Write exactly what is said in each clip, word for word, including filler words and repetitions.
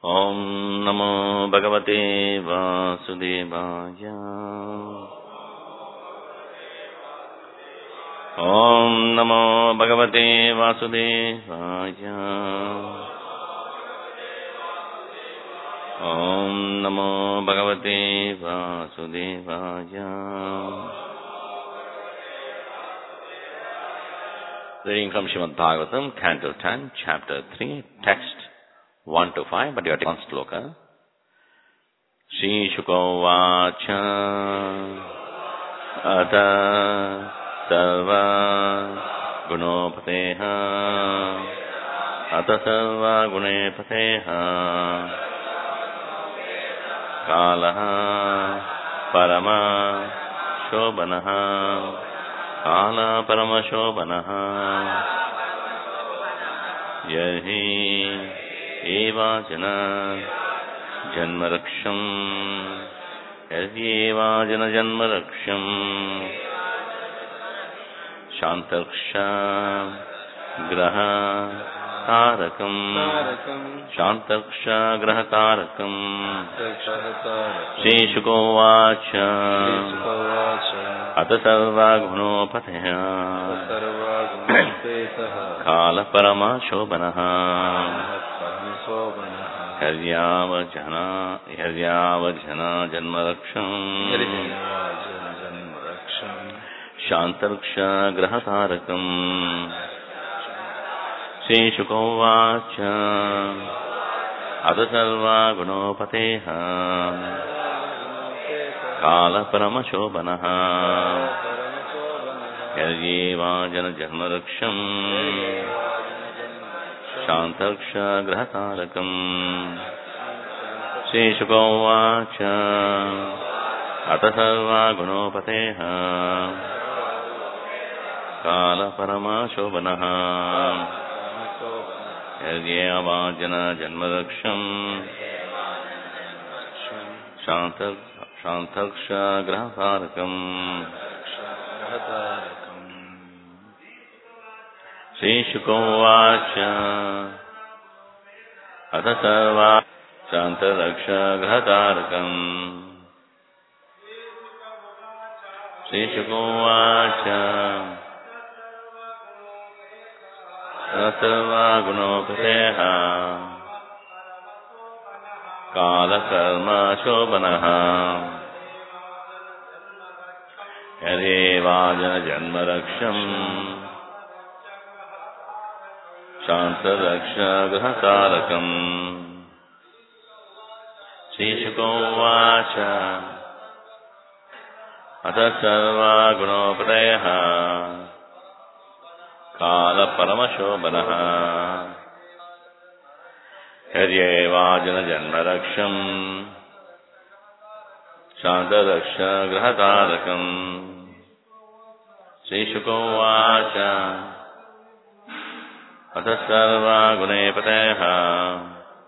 Om Namo Bhagavate Vasudevaya. Om Namo Bhagavate Vasudevaya. Om Namo Bhagavate Vasudevaya. Reading from Srimad Bhagavatam, Canto ten, Chapter three, Text one to five, but you are taking one sloka. Shri Shuko Vacha Ata Sarva Gunopateha Ata Sarva Gunepateha Kalaha Parama Shobanaha Kala Parama Shobanaha Yahi Eva Jana Janmaraksham Eva Jana Janmaraksham Shantaksha Graha Tarakam Shantaksha Graha Tarakam Shri Shuko Vacha Ata Sarva Gunopateha Kala Parama Shobanaha Haryavajana Haryavajana Janmaraksham Shantaksha Grahatarakam Shri Shuko Vacha Ata Sarva Gunopateha Kala Parama Shobanaha Haryavajana Janmaraksham Shantaksha Grahatarakam Shri Shuko Vacha Ata Sarva Gunopateha Kala Parama Shobanaha Haryavajana Janmaraksham Shantaksha Grahatarakam Shri Shuko Vacha Ata Sarva Shantaksha Grahatarakam Shri Shuko Vacha Ata Sarva Gunopateha Kala Karma Shobanaha Haryavajana Janmaraksham Shantaksha Grahatarakam Shri Shuko Vacha Ata Sarva Gunopateha Kala Parama Shobanaha Haryavajana Janmaraksham Shantaksha Grahatarakam Shri Shuko Vacha Ata Sarva Gunepateha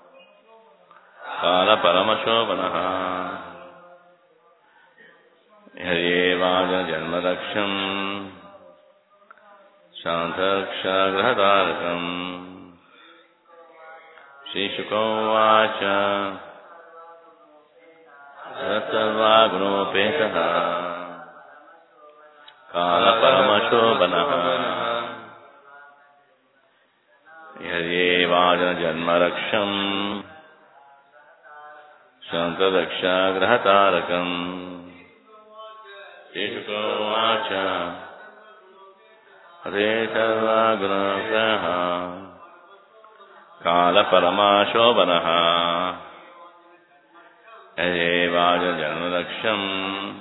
Kala Parama Shobanaha Haryavajana Janmaraksham Shantaksha Grahatarakam Shri Shuko Vacha Ata Sarva Gunopetaha Kala Parama Shobanaha Haryavajana Janmaraksham Shantaksha Grahatarakam Shri Shuko Vacha Ata Sarva Gunopateha Kala Parama Shobanaha Haryavajana Janmaraksham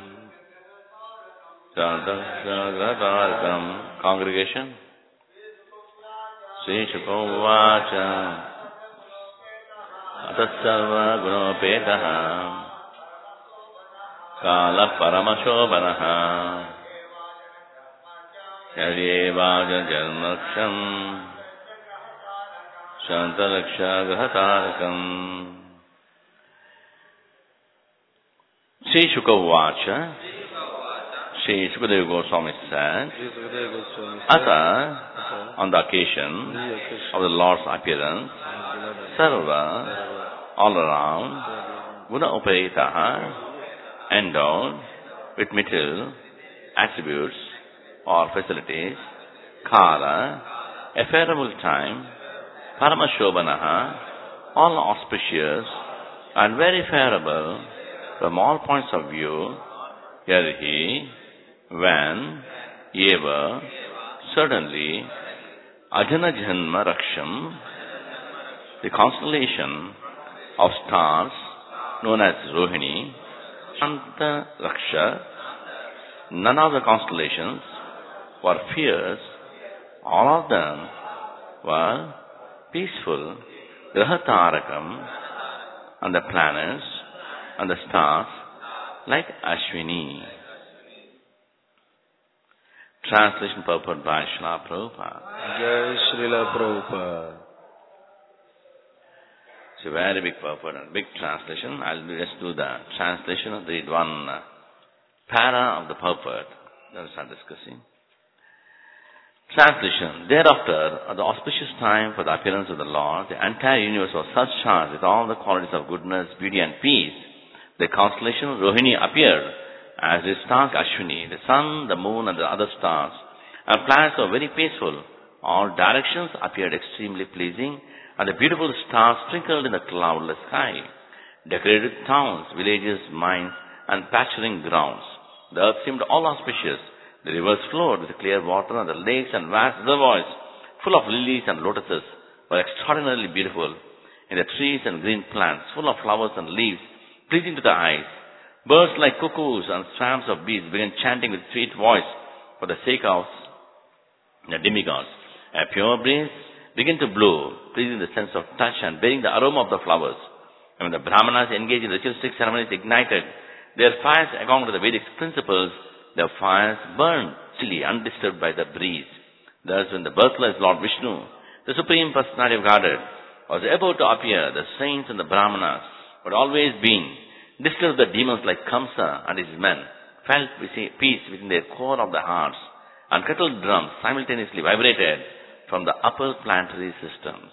Shantaksha Grahatarakam. Congregation, Shri Shuko Vacha Ata Sarva Gunopetaha Kala Parama Shobanaha Haryavajana Janmaraksham Shantaksha Grahatarakam. Shri Shuka Vacha, Shri Sukadeva Goswami said, Ata, on the occasion of the Lord's appearance, Sarva all around, guna uparitaha, endowed with material attributes or facilities, kala, a favorable time, paramashobhanaha, all auspicious and very favorable from all points of view, yarhi, when, eva, certainly, ajana janma raksham, the constellation of stars known as Rohini, Shanta Raksha, none of the constellations were fierce, all of them were peaceful, Grahatarakam, and the planets and the stars like Ashwini. Translation purport by Srila Prabhupada. Jai Srila Prabhupada. It's a very big purport and big translation. I'll just do the translation, read one para of the purport. Then we'll start discussing. Translation. Thereafter, at the auspicious time for the appearance of the Lord, the entire universe was surcharged with all the qualities of goodness, beauty and peace. The constellation Rohini appeared as the stars Ashwini, the sun, the moon and the other stars. And planets were very peaceful. All directions appeared extremely pleasing, and the beautiful stars twinkled in the cloudless sky. Decorated towns, villages, mines and pasturing grounds. The earth seemed all auspicious. The rivers flowed with clear water, and the lakes and vast reservoirs, full of lilies and lotuses, were extraordinarily beautiful. In the trees and green plants, full of flowers and leaves, pleasing to the eyes, birds like cuckoos and swarms of bees began chanting with sweet voice for the sake of the demigods. A pure breeze began to blow, pleasing the sense of touch and bearing the aroma of the flowers. And when the Brahmanas engaged in ritualistic ceremonies ignited their fires according to the Vedic principles, their fires burned chilly, undisturbed by the breeze. Thus, when the birthless Lord Vishnu, the Supreme Personality of Godhead, was about to appear, the saints and the Brahmanas, who had always been disturbed the demons like Kamsa and his men, felt peace within their core of their hearts, and kettle drums simultaneously vibrated from the upper planetary systems.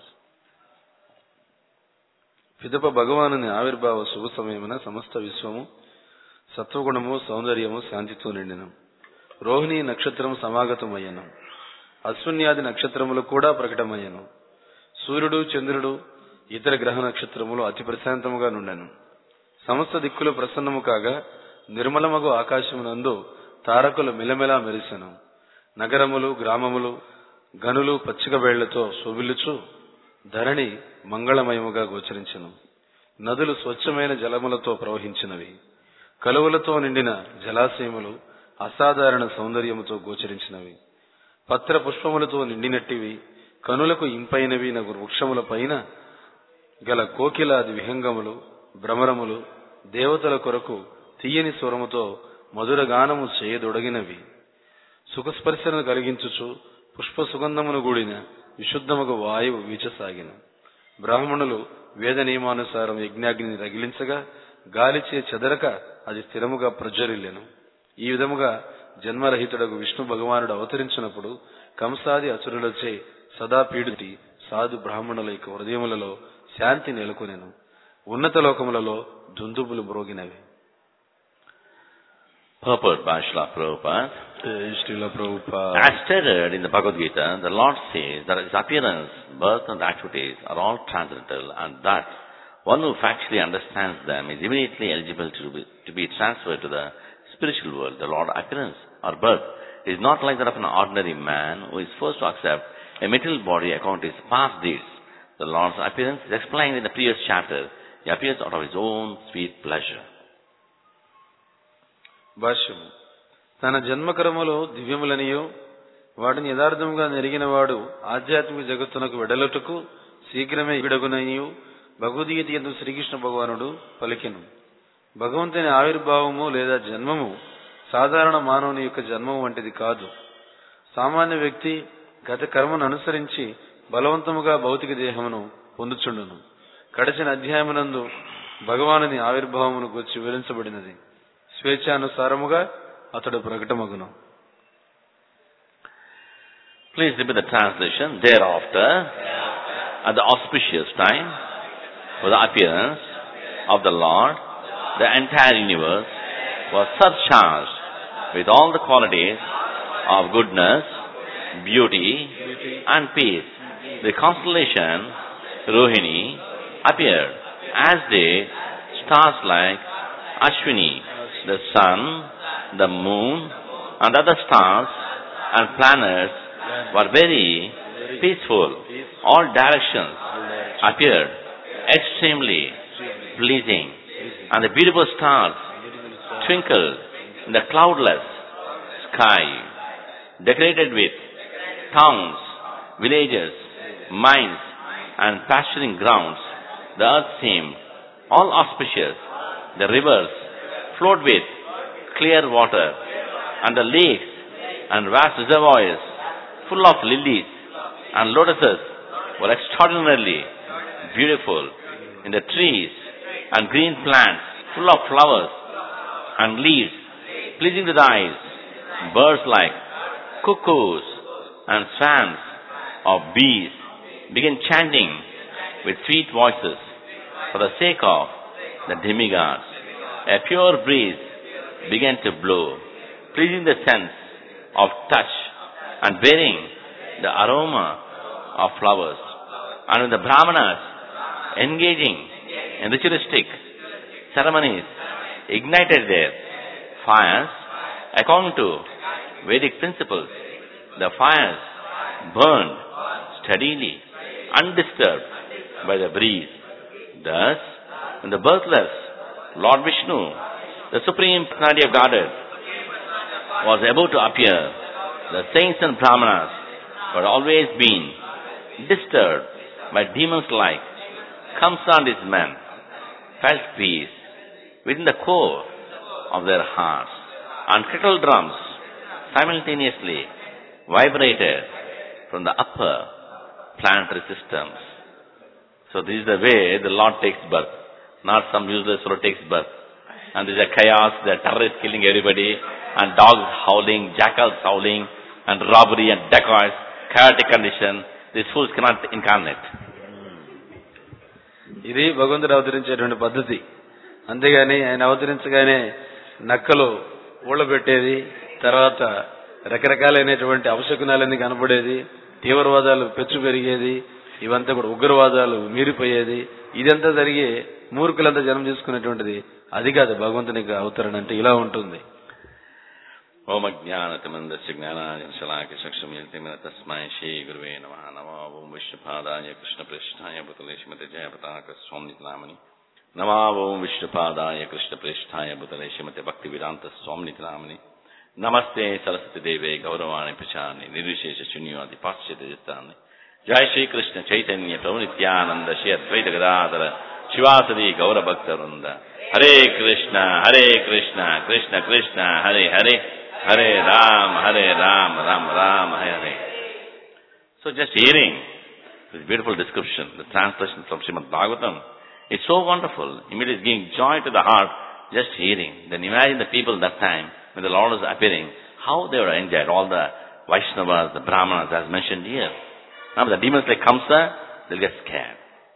పిదప భగవానుని ఆవిర్భావ శుభ సమయమున సమస్త విశ్వము సత్వగుణము సౌందర్యము శాంతితో నిండిన రోహిణి నక్షత్రము సమాగతమయ్యను. అశ్విన్యాది నక్షత్రములు కూడా ప్రకటమయ్యను. సూర్యుడు చంద్రుడు ఇతర గ్రహ నక్షత్రములు అతి ప్రశాంతముగా నుండెను. సమస్త దిక్కులు ప్రసన్నము కాగా నిర్మలమగు ఆకాశమునందు తారకులు మిలమిలా మెరిసెను. నగరములు గ్రామములు గనులు పచ్చిక వేళ్లతో శోభిల్లుచు ధరణి మంగళమయముగా గోచరించెను. నదులు స్వచ్ఛమైన జలములతో ప్రవహించినవి. కలువలతో నిండిన జలాశయములు అసాధారణ సౌందర్యముతో గోచరించినవి. పత్ర పుష్పములతో నిండినట్టివి, కనులకు ఇంపైనవి నగు వృక్షముల పైన గల కోకిలాది విహంగములు, భ్రమరములు దేవతల కొరకు తీయని స్వరముతో మధురగానము చేయదొడగినవి. సుఖస్పర్శను కలిగించుచు పుష్ప సుగంధమును గూడిన విశుద్ధముగా వాయువు వీచసాగిన. బ్రాహ్మణులు వేద నియమానుసారం యజ్ఞాగ్నిని రగిలించగా గాలిచే చెదరక అది స్థిరముగా ప్రజ్వరిల్లెను. ఈ విధముగా జన్మరహితుడగు విష్ణు భగవానుడు అవతరించినప్పుడు కంసాది అసురులచే సదా పీడితి సాధు బ్రాహ్మణుల యొక్క హృదయములలో శాంతి నెలకొనెను. ఉన్నత లోకములలో దుందుబులు మ్రోగినవి. Purport by Srila Prabhupada. Srila Prabhupada. As stated in the Bhagavad Gita, the Lord says that his appearance, birth and activities are all transcendental, and that one who factually understands them is immediately eligible to be, to be transferred to the spiritual world. The Lord's appearance or birth is not like that of an ordinary man who is forced to accept a material body according to his past deeds. The Lord's appearance is explained in the previous chapter. He appears out of his own sweet pleasure. భాష్యము. తన జన్మకర్మలో దివ్యములనియో వాటిని యథార్థముగా నెరిగినవాడు ఆధ్యాత్మిక జగత్తునకు వెడలుటకు శీఘ్రమే విడగుననియు భగవద్గీత యందు శ్రీకృష్ణ భగవానుడు పలికెను. భగవంతుని ఆవిర్భావము లేదా జన్మము సాధారణ మానవుని యొక్క జన్మము వంటిది కాదు. సామాన్య వ్యక్తి గత కర్మను అనుసరించి బలవంతముగా భౌతిక దేహమును పొందుచుండును. కడచిన అధ్యాయమునందు భగవానుని ఆవిర్భావమును గురించి వివరించబడినది. స్వేచ్ఛానుసారముగా అతడు ప్రకటమగును. Please repeat the translation. Thereafter, at the auspicious time, for the appearance of the Lord, the entire universe was surcharged with all the qualities of goodness, beauty, and peace. The constellation Rohini appeared, as did stars like Ashwini, the sun, the moon, and other stars and planets were very peaceful. All directions appeared extremely pleasing, and the beautiful stars twinkled in the cloudless sky, decorated with towns, villages, mines, and pasturing grounds. The earth seemed all auspicious. The rivers flowed with clear water, and the lakes and vast reservoirs full of lilies and lotuses were extraordinarily beautiful. In the trees and green plants full of flowers and leaves, pleasing to the eyes, birds like cuckoos and swans of bees began chanting with sweet voices for the sake of the demigods. A pure breeze began to blow, pleasing the sense of touch and bearing the aroma of flowers. And with the Brahmanas engaging in ritualistic ceremonies, ignited their fires according to Vedic principles, the fires burned steadily, undisturbed by the breeze. Thus, when the birthless Lord Vishnu, the Supreme Personality of Godhead, was about to appear, the saints and Brahmanas who had always been disturbed by demons like Kamsa and his men felt peace within the core of their hearts, and kettle drums simultaneously vibrated from the upper planetary systems. So this is the way the Lord takes birth, not some useless fellow takes birth. And there is a chaos, there are terrorists killing everybody, and dogs howling, jackals howling, and robbery and dacoits, chaotic condition. These fools cannot incarnate. ఇది భగవంతుడు అవతరించేటువంటి పద్ధతి. అంతేగాని ఆయన అవతరించగానే నక్కలు ఊళ్ళ పెట్టేది, తర్వాత రకరకాలైనటువంటి అవశకునాలన్నీ కనపడేది, తీవ్రవాదాలు పెచ్చు పెరిగేది, ఇవంతా కూడా ఉగ్రవాదాలు మీరిపోయేది, ఇదంతా జరిగి మూర్ఖులంతా జన్మ తీసుకునేటువంటిది అది కాదు భగవంతుని అవతరణ అంటే. ఇలా ఉంటుంది. ఓం అజ్ఞానతిమందస్య జ్ఞానాంజనశలాకయ చక్షుర్మిలితం యేన తస్మై శ్రీ గురువే నమః. నమో ఓం విష్ణుపాదాయ కృష్ణప్రేష్ఠాయ భూతలే శ్రీమతే జయపతాక స్వామి నామని. నమో ఓం విష్ణుపాదాయ కృష్ణప్రేష్ఠాయ భూతలే శ్రీమతే భక్తివేదాంత స్వామి నామని. నమస్తే సరస్వతి దేవే గౌరవాణి ప్రచాని నిర్విశేష శూన్యవాది పాశ్చాత్య చిత్తాన్ని. జయ శ్రీకృష్ణ చైతన్య ప్రభు నిత్యానంద శ్రీ అద్వైత గదాధర శివాసది గౌరభక్త వృంద. Hare Krishna Hare Krishna Krishna Krishna Hare Hare Hare Rama Hare Rama Rama Rama Hare Hare. So just hearing this beautiful description, the translation from Srimad Bhagavatam, is so wonderful. Immediately giving joy to the heart just hearing. Then imagine the people that time when the Lord was appearing, how they would have enjoyed. All the Vaishnavas, the Brahmanas as mentioned here. Now the demons like Kamsa, they'll get scared.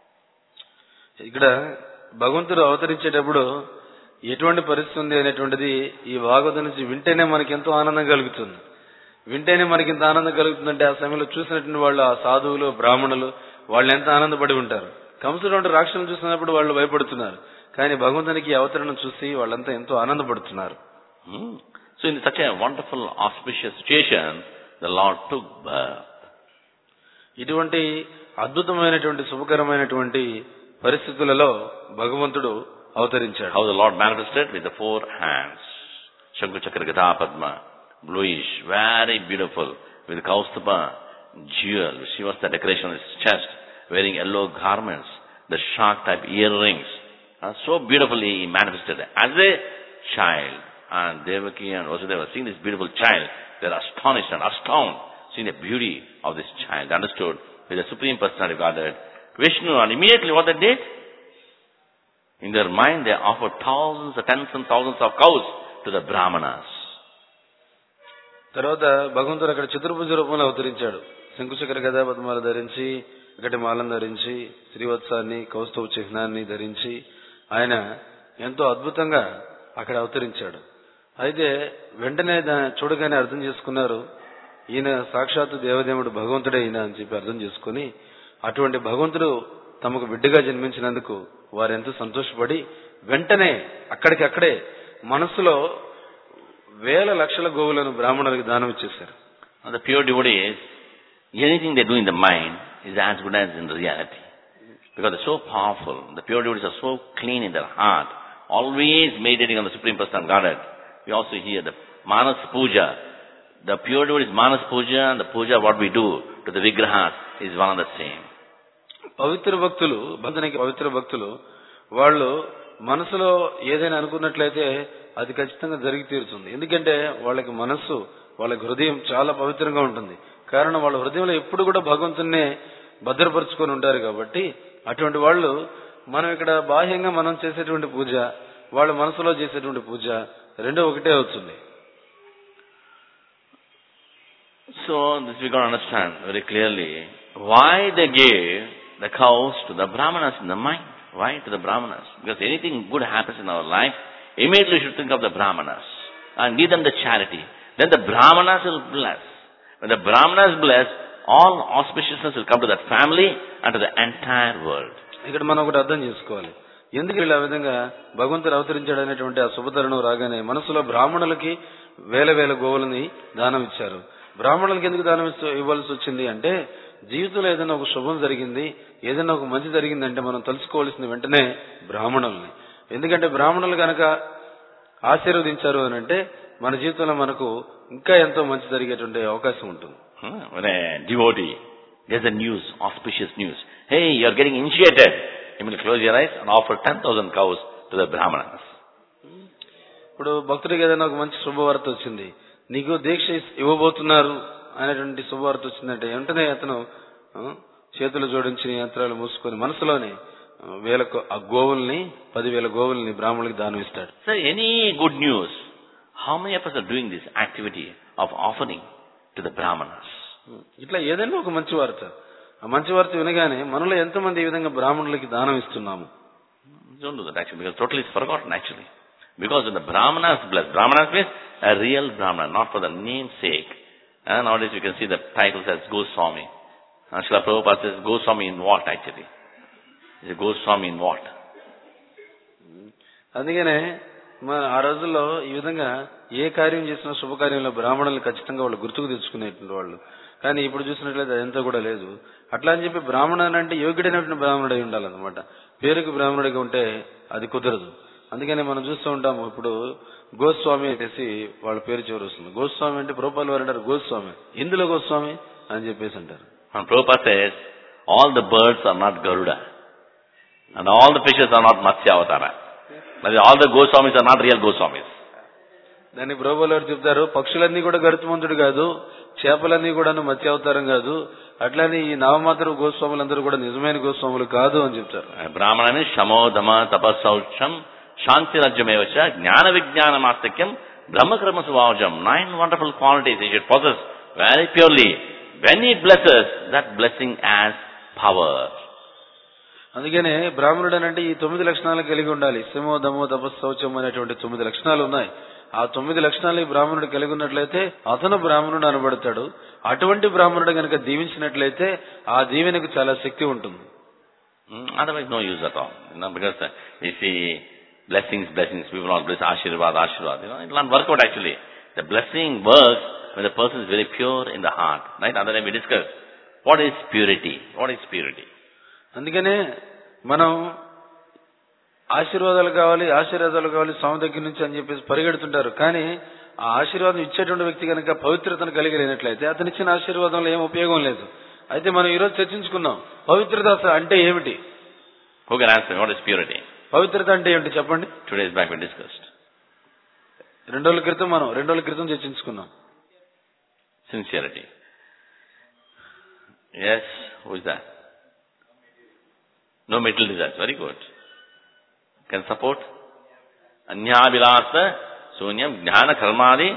ఇక్కడ భగవంతుడు అవతరించేటప్పుడు ఎటువంటి పరిస్థితి ఉంది అనేటువంటిది ఈ భాగవతం నుంచి వింటేనే మనకి ఎంతో ఆనందం కలుగుతుంది. వింటేనే మనకి ఎంత ఆనందం కలుగుతుందంటే ఆ సమయంలో చూసినటువంటి వాళ్ళు, ఆ సాధువులు, బ్రాహ్మణులు, వాళ్ళు ఎంత ఆనందపడి ఉంటారు. కంసుడు రాక్షసులను చూసినప్పుడు వాళ్ళు భయపడుతున్నారు, కానీ భగవంతునికి అవతరణను చూసి వాళ్ళంతా ఎంతో ఆనందపడుతున్నారు. So in such a wonderful auspicious situation, the Lord took birth. ఇటువంటి అద్భుతమైనటువంటి శుభకరమైనటువంటి పరిస్థితులలో భగవంతుడు అవతరించాడు. How the Lord manifested with the four hands. Shankhu Chakra Gada Padma, bluish, very beautiful, with Kaustubha jewel. She was the decoration on his chest, wearing yellow garments, the shark type earrings. Uh, so beautifully he manifested as a child. And Devaki and Vasudeva seeing this beautiful child, they are astonished and astounded, seeing the beauty of this child. They understood with the Supreme Personality of Godhead, Vishnu, and immediately what they did? In their mind they offered thousands, tens and thousands of cows to the Brahmanas. తర్వాత భగవంతుడు అక్కడ చతుర్భుజ రూపంలో అవతరించాడు. శంకుచక్ర గదా పద్మాలు ధరించి ఒకటి మాలను ధరించి శ్రీవత్సాన్ని కౌస్తుభ చిహ్నాన్ని ధరించి ఆయన ఎంతో అద్భుతంగా అక్కడ అవతరించాడు. అయితే వెంటనే చూడగానే అర్థం చేసుకున్నారు, ఈయన సాక్షాత్తు దేవదేవుడు భగవంతుడే ఈయన అని చెప్పి అర్థం చేసుకుని, అటువంటి భగవంతుడు తమకు బిడ్డగా జన్మించినందుకు వారు ఎంతో సంతోషపడి వెంటనే అక్కడికి అక్కడే మనసులో వేల లక్షల గోవులను బ్రాహ్మణులకు దానం ఇచ్చేశారు. The pure devotees, anything they do in the mind is as good as in reality. Because they're so powerful. The pure devotees are so clean in their heart, always meditating on the Supreme Personality of Godhead. We also hear the Manas Puja. The pure devotees Manas Puja and the Puja what we do to the Vigrahas is one and the same. పవిత్ర భక్తులు, బంధనకి పవిత్ర భక్తులు, వాళ్ళు మనసులో ఏదైనా అనుకున్నట్లయితే అది ఖచ్చితంగా జరిగి తీరుతుంది. ఎందుకంటే వాళ్ళకి మనస్సు, వాళ్ళ హృదయం చాలా పవిత్రంగా ఉంటుంది. కారణం వాళ్ళ హృదయంలో ఎప్పుడు కూడా భగవంతున్నే భద్రపరుచుకొని ఉంటారు కాబట్టి అటువంటి వాళ్ళు మనం ఇక్కడ బాహ్యంగా మనం చేసేటువంటి పూజ, వాళ్ళ మనసులో చేసేటువంటి పూజ రెండో ఒకటే అవుతుంది. So this we got to understand very clearly why they gave the cows to the Brahmanas in the mind. Why to the Brahmanas? Because anything good happens in our life, immediately we should think of the Brahmanas and give them the charity. Then the Brahmanas will bless. When the Brahmanas bless, all auspiciousness will come to that family and to the entire world. ఇక్కడ మనం ఒకటి అర్థం చేసుకోవాలి. ఎందుకు ఇలా విధంగా భగవంతుడు అవతరించాడు అనేటువంటి ఆ శుభతరుణం రాగానే మనసులో బ్రాహ్మణులకి వేల వేల గోవులని దానం ఇచ్చారు. బ్రాహ్మణులకి ఎందుకు దానం ఇవ్వాల్సి వచ్చింది అంటే, జీవితంలో ఏదైనా ఒక శుభం జరిగింది, ఏదైనా ఒక మంచి జరిగిందంటే మనం తెలుసుకోవాల్సిన వెంటనే బ్రాహ్మణుల్ని. ఎందుకంటే బ్రాహ్మణులు కనుక ఆశీర్వదించారు అని అంటే మన జీవితంలో మనకు ఇంకా ఎంతో మంచి జరిగేటువంటి అవకాశం ఉంటుంది. When a devotee gets a news, auspicious news, hey, you are getting initiated, you will close your eyes and offer ten thousand cows to the Brahmanas. ఇప్పుడు భక్తుడికి ఏదైనా ఒక మంచి శుభవార్త వచ్చింది, నీకు దీక్ష ఇవ్వబోతున్నారు అనేటువంటి శుభవార్త వచ్చిందంటే వెంటనే అతను చేతులు జోడించి యంత్రాలు మూసుకొని మనసులోనే వేల ఆ గోవుల్ని పదివేల గోవుల్ని బ్రాహ్మణులకి దానం ఇస్తాడు. So any good news, how many of us are doing this activity of offering to the Brahmanas? ఇట్లా ఏదైనా ఒక మంచి వార్త, ఆ మంచి వార్త వినగానే మనలో ఎంతమంది ఈ విధంగా బ్రాహ్మణులకి దానం ఇస్తున్నాము? Don't do that actually, because totally it's forgotten actually. Because when the Brahmanas bless, Brahmanas means a real Brahmana, not for the name's sake. And nowadays you can see the title says Goswami. And Srila Prabhupada says Goswami in what actually? Is a Goswami in what? అందుకనే మన ఆ రోజుల్లో ఈ విధంగా ఏ కార్యం చేసినా శుభకార్యంలో బ్రాహ్మణులు ఖచ్చితంగా వాళ్ళు గుర్తుకు తెచ్చుకునేటువంటి వాళ్ళు. కానీ ఇప్పుడు చూసినట్లయితే అదంతా కూడా లేదు. అట్లా అని చెప్పి బ్రాహ్మణుడు అంటే యోగ్యుడైనటువంటి బ్రాహ్మణుడై ఉండాలన్నమాట. పేరుకి బ్రాహ్మణుడిగా ఉంటే అది కుదరదు. అందుకనే మనం చూస్తూ ఉంటాము, ఇప్పుడు గోస్వామి అనేసి వాళ్ళ పేరు చివరి వస్తుంది. గోస్వామి అంటే ప్రభుపాదుల వారు అంటారు గోస్వామి, ఇందులో గోస్వామి అని చెప్పేసి అంటారు. Prabhupada says, all the birds are not Garuda and all the fishes are not Matsya Avatara. All the Goswamis are not real Goswamis. దాన్ని ప్రభుపాదుల వారు చెప్తారు, పక్షులన్నీ కూడా గరుత్మంతుడు కాదు, చేపలన్నీ కూడా మత్స్య అవతారం కాదు, అట్లానే ఈ నామమాత్ర గోస్వాములందరూ కూడా నిజమైన గోస్వాములు కాదు అని చెప్తారు. బ్రాహ్మణని శమోధమ తపస్సౌక్షం శాంతి రాజ్యమేవచ జ్ఞాన విజ్ఞాన మాస్తిక్యం బ్రహ్మకర్మ స్వభావజం. Nine wonderful qualities he should possess very purely. When he blesses, that blessing has power. అందుకనే బ్రాహ్మణుడు అంటే ఈ తొమ్మిది లక్షణాలు కలిగి ఉండాలి. శమో దమో తపస్సౌచం అనేటువంటి తొమ్మిది లక్షణాలు ఉన్నాయి. ఆ తొమ్మిది లక్షణాలు ఈ బ్రాహ్మణుడు కలిగి ఉన్నట్లయితే అతను బ్రాహ్మణుడు అనబడతాడు. అటువంటి బ్రాహ్మణుడు కనుక దీవించినట్లయితే ఆ దీవెనకు చాలా శక్తి ఉంటుంది. Otherwise no use at all. You know, because uh, we see blessings, blessings, people all bless, Ashirvad, Ashirvad. You know, it will not work out actually. The blessing works when the person is very pure in the heart. Right? Other time we discussed, what is purity? What is purity? అందుకనే మనం ఆశీర్వాదాలు కావాలి, ఆశీర్వాదాలు కావాలి స్వామి దగ్గర నుంచి అని చెప్పేసి పరిగెడుతుంటారు. కానీ ఆ ఆశీర్వాదం ఇచ్చేటువంటి వ్యక్తి కనుక పవిత్రతను కలిగి లేనట్లయితే అతను ఇచ్చిన ఆశీర్వాదంలో ఏం ఉపయోగం లేదు. అయితే మనం ఈరోజు చర్చించుకున్నాం, పవిత్రత అంటే ఏమిటి? Who can answer? What is purity? పవిత్రత అంటే ఏమిటి చెప్పండి. Two days back we discussed. రెండు రోజుల క్రితం మనం రెండు రోజుల క్రితం చర్చించుకున్నాం. Sincerity. Yes, who is that? No material desires. Very good. Can support? Anyabhilasa sunyam jnana karmadi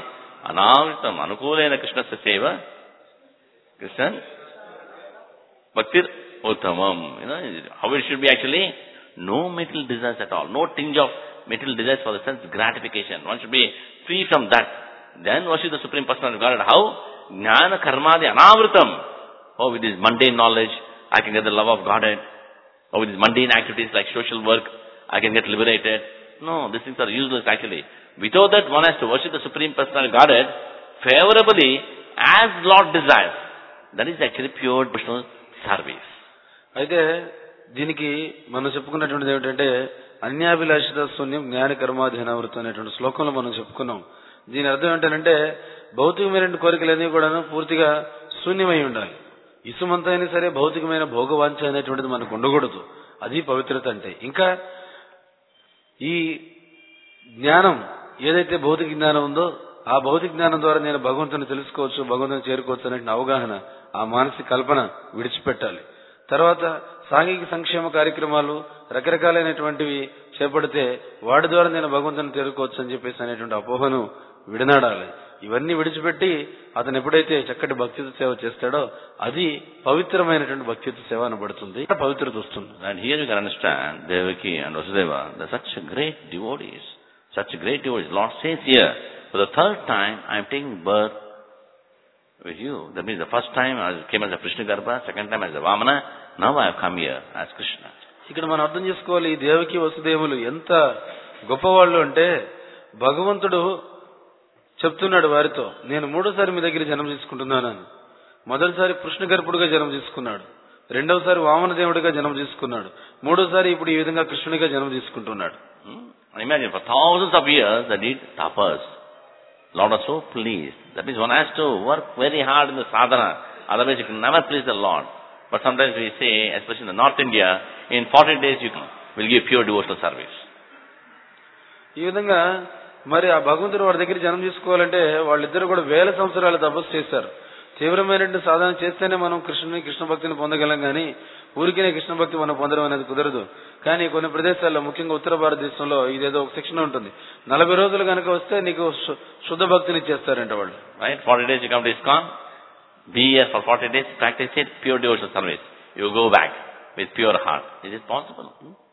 anavritam anukulena krishnasya seva. Krishna? Bhaktir uttamam. You know, how it should be actually? No material desires at all. No tinge of material desires for the sense gratification. One should be free from that. Then worship the Supreme Personality of Godhead. How? Jnana karmadi anavritam. Oh, with this mundane knowledge, I can get the love of Godhead. Or with these mundane activities like social work, I can get liberated. No, these things are useless actually. Without that, one has to worship the Supreme Personality of Godhead favorably as Lord desires. That is actually pure devotional service. అయితే దీనికి మనం చెప్పుకున్నటువంటిది ఏమిటంటే అన్యాభిలాషిత శూన్యం జ్ఞాన కర్మాధీనావృతం అనేటువంటి శ్లోకంలో మనం చెప్పుకున్నాం. దీని అర్థం ఏంటంటే భౌతికమైన కోరికలన్నీ కూడా పూర్తిగా శూన్యమై ఉండాలి. ఇసుమంతా అయినా సరే భౌతికమైన భోగవాంఛ అనేటువంటిది మనకు ఉండకూడదు. అది పవిత్రత అంటే. ఇంకా ఈ జ్ఞానం ఏదైతే భౌతిక జ్ఞానం ఉందో ఆ భౌతిక జ్ఞానం ద్వారా నేను భగవంతుని తెలుసుకోవచ్చు, భగవంతుని చేరుకోవచ్చు అనే అవగాహన, ఆ మానసిక కల్పన విడిచిపెట్టాలి. తర్వాత సాంఘిక సంక్షేమ కార్యక్రమాలు రకరకాలైనటువంటివి చేపడితే వాటి ద్వారా నేను భగవంతుని చేరుకోవచ్చు అని చెప్పేసి అనేటువంటి అపోహను విడనాడాలి. ఇవన్నీ విడిచిపెట్టి అతను ఎప్పుడైతే చక్కటి భక్తితో సేవ చేస్తాడో అది పవిత్రమైనటువంటి భక్తితో సేవ అనబడుతుంది, పవిత్రత వస్తుంది. And here you can understand Devaki and Vasudeva, they're such great devotees, such great devotees. Lord says here, for the third time I am taking birth with you. That means the first time I came as a Krishna Garbha, second time as a Vamana, now I have come here as Krishna. ఇక్కడ మనం అర్థం చేసుకోవాలి, ఈ దేవకి వసుదేవులు ఎంత గొప్పవాళ్ళు అంటే భగవంతుడు చెప్తున్నాడు వారితో, నేను మూడోసారి మీ దగ్గర జన్మ తీసుకుంటున్నానని. మొదటిసారి కృష్ణ గర్భుడుగా జన్మ తీసుకున్నాడు, రెండవసారి వామన దేవుడిగా జన్మ తీసుకున్నాడు, మూడోసారి ఇప్పుడు ఈ విధంగా కృష్ణునిగా జన్మ తీసుకుంటున్నాడు. Imagine for thousands of years they did tapas. Lord was so pleased. That means one has to work very hard in the sadhana, otherwise you can never please the Lord. But sometimes we say, especially in the North India, in forty days you can, will give pure devotional service. ఈ విధంగా మరి ఆ భగవంతుడు వాడి దగ్గర జన్మ తీసుకోవాలంటే వాళ్ళిద్దరు కూడా వేల సంవత్సరాలు తపస్సు చేశారు. తీవ్రమైనటువంటి సాధన చేస్తేనే మనం కృష్ణుని కృష్ణ భక్తిని పొందగలం, కానీ ఊరికినే కృష్ణ భక్తి మనం పొందడం అనేది కుదరదు. కానీ కొన్ని ప్రదేశాల్లో, ముఖ్యంగా ఉత్తర భారతదేశంలో ఇదేదో ఒక శిక్షణ ఉంటుంది, నలభై రోజులు కనుక వస్తే నీకు శుద్ధ భక్తిని చేస్తారంట వాళ్ళు. Right, forty days you come to ISKCON, be here for forty days, practice it, pure devotional service. You go back with pure heart. Is it possible?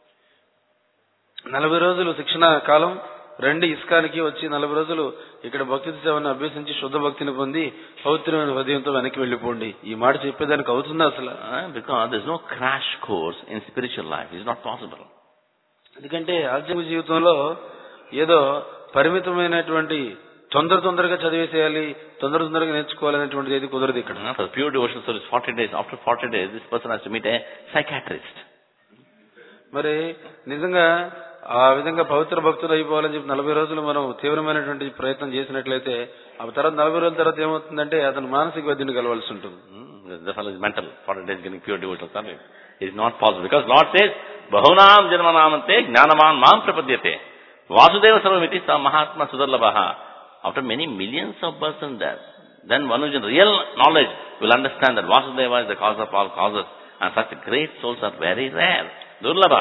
నలభై రోజులు శిక్షణ కాలం, రెండు ఇస్కానికి వచ్చి నలభై రోజులు ఇక్కడ భక్తి సేవను అభ్యసించి శుద్ధ భక్తిని పొంది పవిత్రమైన హృదయంతో వెనక్కి వెళ్ళిపోండి. ఈ మాట చెప్పేదానికి అవుతుందా అసలు? Because there is no crash course in spiritual life. It is not possible. ఎందుకంటే ఆధ్యాత్మిక జీవితంలో ఏదో పరిమితమైనటువంటి తొందర తొందరగా చదివేసేయాలి, తొందర తొందరగా నేర్చుకోవాలనేటువంటిది ఏది కుదరదు ఇక్కడ. For pure devotional service, forty days. After forty days, this person has to meet a psychiatrist. మరి నిజంగా ఆ విధంగా పవిత్ర భక్తులు అయిపోవాలని చెప్పి నలభై రోజులు మనం తీవ్రమైనటువంటి ప్రయత్నం చేసినట్లయితే ఆ తర్వాత నలభై రోజుల తర్వాత ఏమవుతుందంటే అతను మానసిక వైద్యుని కలవాల్సి ఉంటుంది. The fellow is mental. forty days getting pure devotional service is not possible, because Lord says, "Bahunam janmanamante jnanaman mam prapadyate Vasudeva sarvamiti sa mahatma sudarlabha." After many millions of births and deaths, then one who is in real knowledge will understand that Vasudeva is the cause of all causes, and such great souls are very rare, durlabha.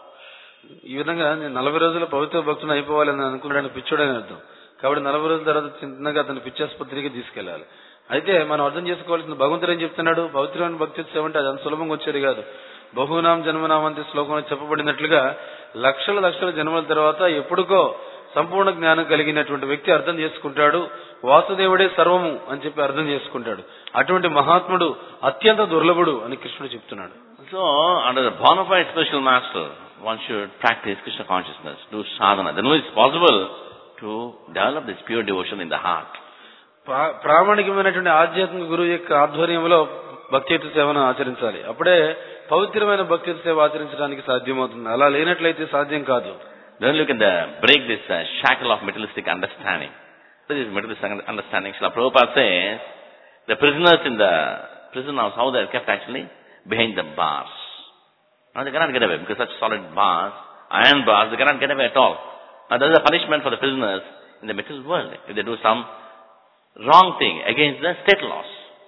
ఈ విధంగా నేను నలభై రోజుల పవిత్ర భక్తుని అయిపోవాలని అనుకున్నాడని పిచ్చోడని అర్థం. కాబట్టి నలభై రోజుల తర్వాత చిన్నగా అతను పిచ్చాసుపత్రికి తీసుకెళ్లాలి. అయితే మనం అర్థం చేసుకోవాల్సిన భగవంతుడు ఏం చెప్తున్నాడు, పవిత్రమైన భక్తి సేవ అంటే అది అంత సులభంగా వచ్చేది కాదు. బహునాం జన్మనామంతి శ్లోకంలో చెప్పబడినట్లుగా లక్షల లక్షల జన్మల తర్వాత ఎప్పుడుకో సంపూర్ణ జ్ఞానం కలిగినటువంటి వ్యక్తి అర్థం చేసుకుంటాడు, వాసుదేవుడే సర్వము అని చెప్పి అర్థం చేసుకుంటాడు. అటువంటి మహాత్ముడు అత్యంత దుర్లభుడు అని కృష్ణుడు చెప్తున్నాడు. So, under the bona fide spiritual master, one should practice Krishna consciousness, do sadhana. Then only it's possible to develop this pure devotion in the heart. ప్రామాణికమైనటువంటి ఆధ్యాత్మిక గురువు యొక్క ఆధ్వర్యంలో భక్తియుత సేవను ఆచరించాలి. అప్పుడే పవిత్రమైన భక్తియుత సేవ ఆచరించడానికి సాధ్యమవుతుంది. అలా లేనట్లయితే సాధ్యం కాదు. Then look at the break this uh, shackle of materialistic understanding. This is materialistic understanding. Srila Prabhupada says the prisoners in the prison house, how they are kept actually behind the bars. Now they cannot get away because such solid bars, iron bars, they cannot get away at all. Now there is a punishment for the prisoners in the material world if they do some wrong thing against the state laws.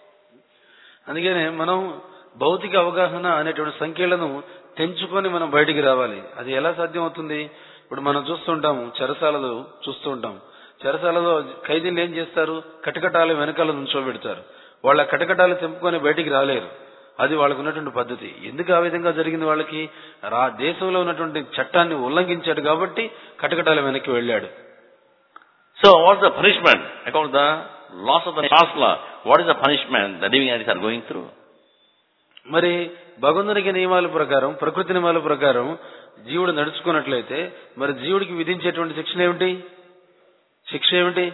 అందుకనే మనం భౌతిక అవగాహన అనేటువంటి సంఖ్యలను తెంచుకొని మనం బయటికి రావాలి. అది ఎలా సాధ్యం అవుతుంది? ఇప్పుడు మనం చూస్తుంటాం, చెరసాలలో చూస్తూ ఉంటాం. చెరసాలలో ఖైదీలు ఏం చేస్తారు, కటకటాలు వెనకాల నుంచోబెడతారు. వాళ్ళ కటకటాలు తెంపుకొని బయటికి రాలేరు. అది వాళ్ళకు ఉన్నటువంటి పద్ధతి. ఎందుకు ఆ విధంగా జరిగింది? వాళ్ళకి రా దేశంలో ఉన్నటువంటి చట్టాన్ని ఉల్లంఘించాడు కాబట్టి కటకటాల వెనక్కి వెళ్ళాడు. So what's the punishment? According to the laws of the Shastra, what is the punishment the living entities are going through? మరి భగవంతునికి నియమాల ప్రకారం, ప్రకృతి నియమాల ప్రకారం జీవుడు నడుచుకున్నట్లయితే మరి జీవుడికి విధించేటువంటి శిక్షణ ఏమిటి? శిక్ష ఏమిటి?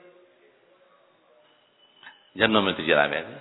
Janma Mritu Jara Vyadi.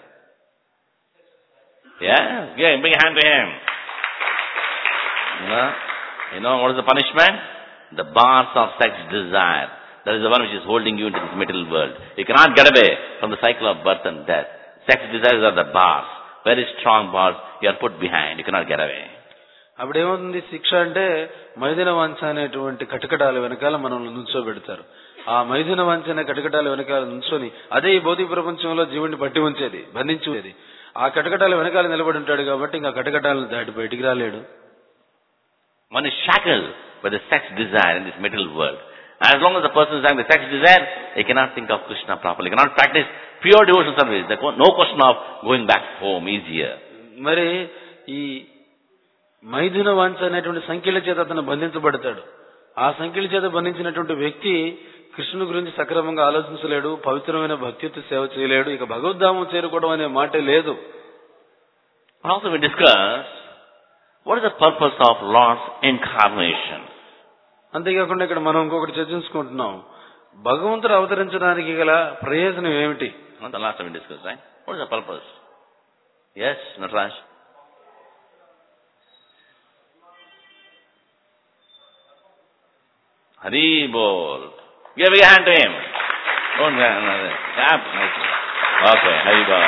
Yeah, yeah, bring a hand to him. You know, you know what is the punishment? The bars of sex desire. That is the one which is holding you into this material world. You cannot get away from the cycle of birth and death. Sex desires are the bars. Very strong bars. You are put behind. You cannot get away. అప్పుడేమవుతుంది? శిక్ష అంటే మైథున వాంఛ అనేటువంటి కటకటాల వెనకాల మనల్ని నుంచోబెడతారు. ఆ మైథున వాంఛ అనే కటకటాల వెనకాల నుంచొని అదే ఈ భౌతిక ప్రపంచంలో జీవుడిని పట్టి ఉంచేది, బంధించేది. ఆ కటకటాల వెనకాల నిలబడి ఉంటాడు కాబట్టి ఇంకా కటకటాలను దాటి బయటికి రాలేడు. One is shackled by the sex desire in this material world. As long as the person is having the sex desire, he cannot think of Krishna properly. He cannot practice pure devotional service. There is no question of going back home easier. మరి ఈ మైథున వాంఛ అనేటువంటి సంఖ్యల చేత అతను బంధించబడతాడు. ఆ సంఖ్యల చేత బంధించినటువంటి వ్యక్తి కృష్ణుని గురించి సక్రమంగా ఆలోచించలేడు, పవిత్రమైన భక్తితో సేవ చేయలేడు, ఇక భగవద్ధామం చేరుకోవడం అనే మాటే లేదు. Also we discuss what is the purpose of Lord's incarnation. అంతేకాకుండా ఇక్కడ మనం ఇంకొకటి చర్చించుకుంటున్నాం, భగవంతుడు అవతరించడానికి గల ప్రయోజనం ఏమిటి? The last time we discussed, right? What is the purpose? Yes, Nataraj. Hari Bol. Give a hand to him. Don't clap. Okay, Hari Bol.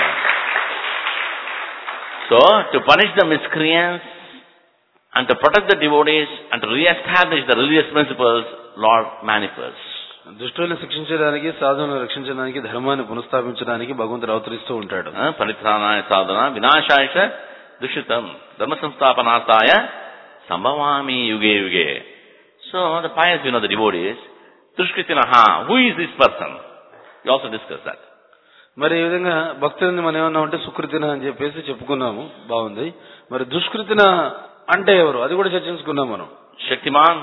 So, to punish the miscreants and to protect the devotees and to re-establish the religious principles, Lord manifests. దుష్టులను శిక్షించడానికి, సాధువులను రక్షించడానికి, ధర్మాన్ని పునఃస్థాపించడానికి భగవంతుడు అవతరిస్తూ ఉంటాడు. పరిత్రాణాయ సాధన వినాశాయ దుషితం ధర్మ సంస్థాపనార్థాయ సంభవామి యుగే యుగే. So the pious, you know, the devotees, dushkritinaha, who is this person? We also discussed that. మరి ఈ విధంగా భక్తులని మనం ఏమన్నా ఉంటే సుకృతిన అని చెప్పేసి చెప్పుకున్నాము, బాగుంది. మరి దుష్కృతిన అంటే ఎవరు? అది కూడా చర్చించుకున్నాం మనం. శక్తిమాన్.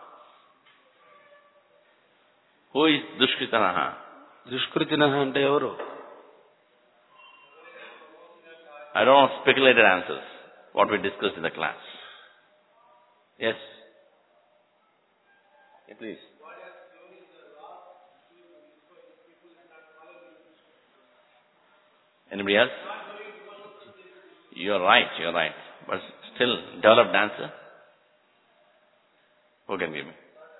Who is dushkritinaha? దుష్కృతిన అంటే ఎవరు? I don't want speculated answers. What we discussed in the class. Yes. Yeah, please. Anybody else? You're right, you're right. But still, developed answer. Who can give me?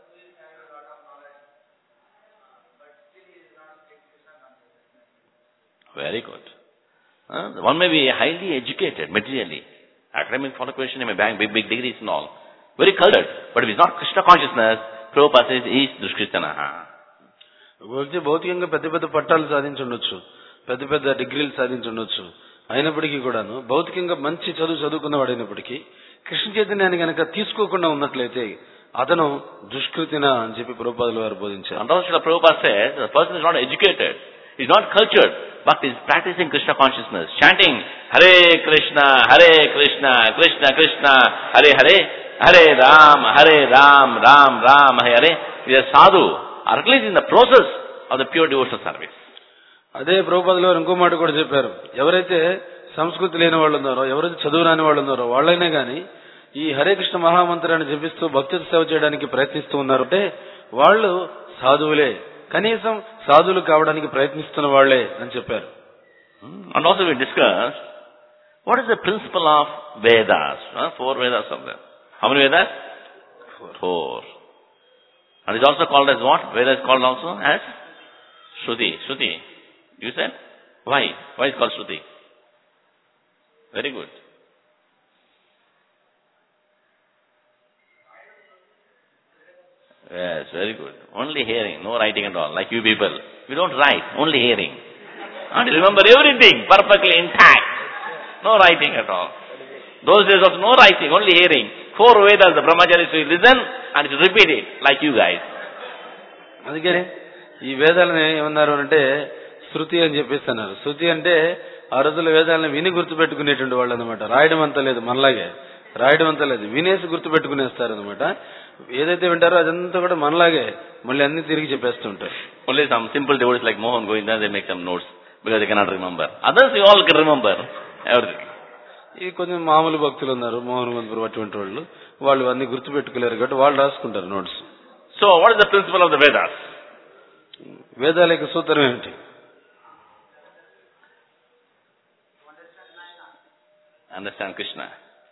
Very good. Uh, one may be highly educated materially. Academic qualification, he may bang big, big degrees and all. Very cultured. But if he's not Krishna consciousness, Prabhupada says he is dushkritanaha. వ్యక్తి భౌతికంగా పెద్ద పెద్ద పట్టాలు సాధించుండొచ్చు, పెద్ద పెద్ద డిగ్రీలు సాధించుండొచ్చు, అయినప్పటికీ కూడాను భౌతికంగా మంచి చదువు చదువుకున్నవాడు అయినప్పటికీ కృష్ణ చైతన్యాన్ని కనుక తీసుకోకుండా ఉన్నట్లయితే అతను దుష్కృతిన అని చెప్పి ప్రభుపాదుల వారు బోధించారు. Antara Prabhupada says the person is not educated, he is not cultured, but he is practicing Krishna consciousness, chanting Hare Krishna, Hare Krishna, Krishna Krishna, Hare Hare, Hare Ram, Hare Ram, Ram Ram, Hare Hare. He is sadhu, or at least in the process of the pure devotional service. అదే ప్రభుపాదుల వారు ఇంకో మాట కూడా చెప్పారు, ఎవరైతే సంస్కృతి లేని వాళ్ళు ఉన్నారో, ఎవరైతే చదువు రాని వాళ్ళు ఉన్నారో వాళ్ళైనా కానీ ఈ హరే కృష్ణ మహామంత్రాన్ని జపిస్తూ భక్తి సేవ చేయడానికి ప్రయత్నిస్తూ ఉన్నారంటే వాళ్ళు సాధువులే, కనీసం సాధువులు కావడానికి ప్రయత్నిస్తున్న వాళ్లే అని చెప్పారు. And also we discussed what is the principle of Vedas. Huh? Four Vedas are there. How many Vedas? Four. Four. And it's also called as what? Veda is called also as Shruti. Shruti. You said? Why? Why is it called Shruti? Very good. Yes, very good. Only hearing, no writing at all, like you people. We don't write, only hearing. And you remember everything perfectly intact. No writing at all. Those days also no writing, only hearing. Four Vedas, the Brahmacharis will listen and will repeat it, like you guys. అందుకని ఈ వేదాలను ఏమన్నారు అంటే శృతి అని చెప్పేస్తున్నారు. శృతి అంటే ఆ రోజుల్లో వేదాలను విని గుర్తుపెట్టుకునేటువంటి వాళ్ళు అనమాట. రాయడం అంతా లేదు, మనలాగే రాయడం అంతా లేదు, వినేసి గుర్తుపెట్టుకునేస్తారు అనమాట. ఏదైతే వింటారో అదంతా కూడా మనలాగే మళ్ళీ అన్ని తిరిగి చెప్పేస్తుంటారు. Only some simple devotees like Mohan Govinda, they make some notes because they cannot remember. Others you all can remember everything. ఈ కొంచెం మామూలు భక్తులు ఉన్నారు, మోహన్ గోవిందపురం అటువంటి వాళ్ళు, వాళ్ళు అన్ని గుర్తుపెట్టుకోలేరు కాబట్టి వాళ్ళు రాసుకుంటారు notes. So what is the principle of the Vedas? వేదాల యొక్క సూత్రం ఏమిటి? Understand Krishna.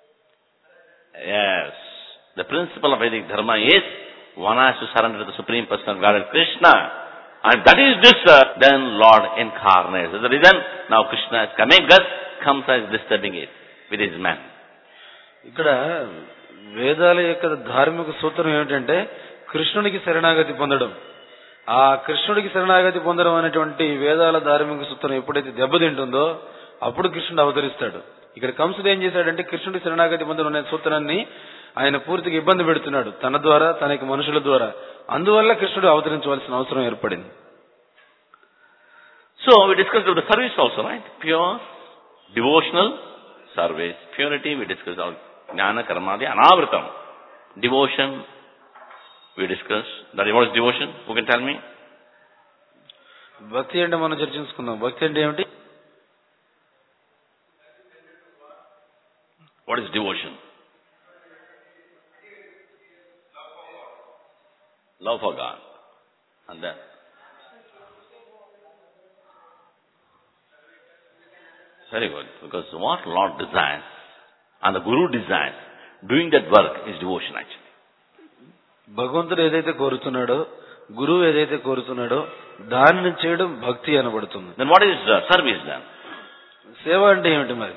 Yes. The principle of Vedic Dharma is one has to surrender to the Supreme Person of Godhead, Krishna. And that is this, uh, then Lord incarnates. That's the reason now Krishna is coming, thus comes as disturbing it with his man. ఇక్కడ వేదాల యొక్క ధార్మిక సూత్రం ఏమిటంటే కృష్ణుడికి శరణాగతి పొందడం. ఆ కృష్ణుడికి శరణాగతి పొందడం అనేటువంటి వేదాల ధార్మిక సూత్రం ఎప్పుడైతే దెబ్బతింటుందో అప్పుడు కృష్ణుడు అవతరిస్తాడు. ఇక్కడ కంసుడు ఏం చేశాడంటే కృష్ణుడి శరణాగతి పొందడం అనే సూత్రాన్ని ఆయన పూర్తిగా ఇబ్బంది పెడుతున్నాడు తన ద్వారా, తన యొక్క మనుషుల ద్వారా. అందువల్ల కృష్ణుడు అవతరించవలసిన అవసరం ఏర్పడింది. So we discussed about the service also, right? Pure devotional service. Purity we discussed about Jnana Karmadi Anavritam. Devotion we discussed. That is, what is devotion? Who can tell me? భక్తి అంటే మనం చర్చించుకుందాం. భక్తి అంటే ఏమిటి? What is devotion? Love for God. And then very good. Because what Lord desires and the Guru desires, doing that work is devotion actually. భగవంతుడు ఏదైతే కోరుతున్నాడో, గురువు ఏదైతే కోరుతున్నాడో దానిని చేయడం భక్తి అనబడుతుంది. Then what is uh, service then? సేవ అంటే ఏమిటి మరి?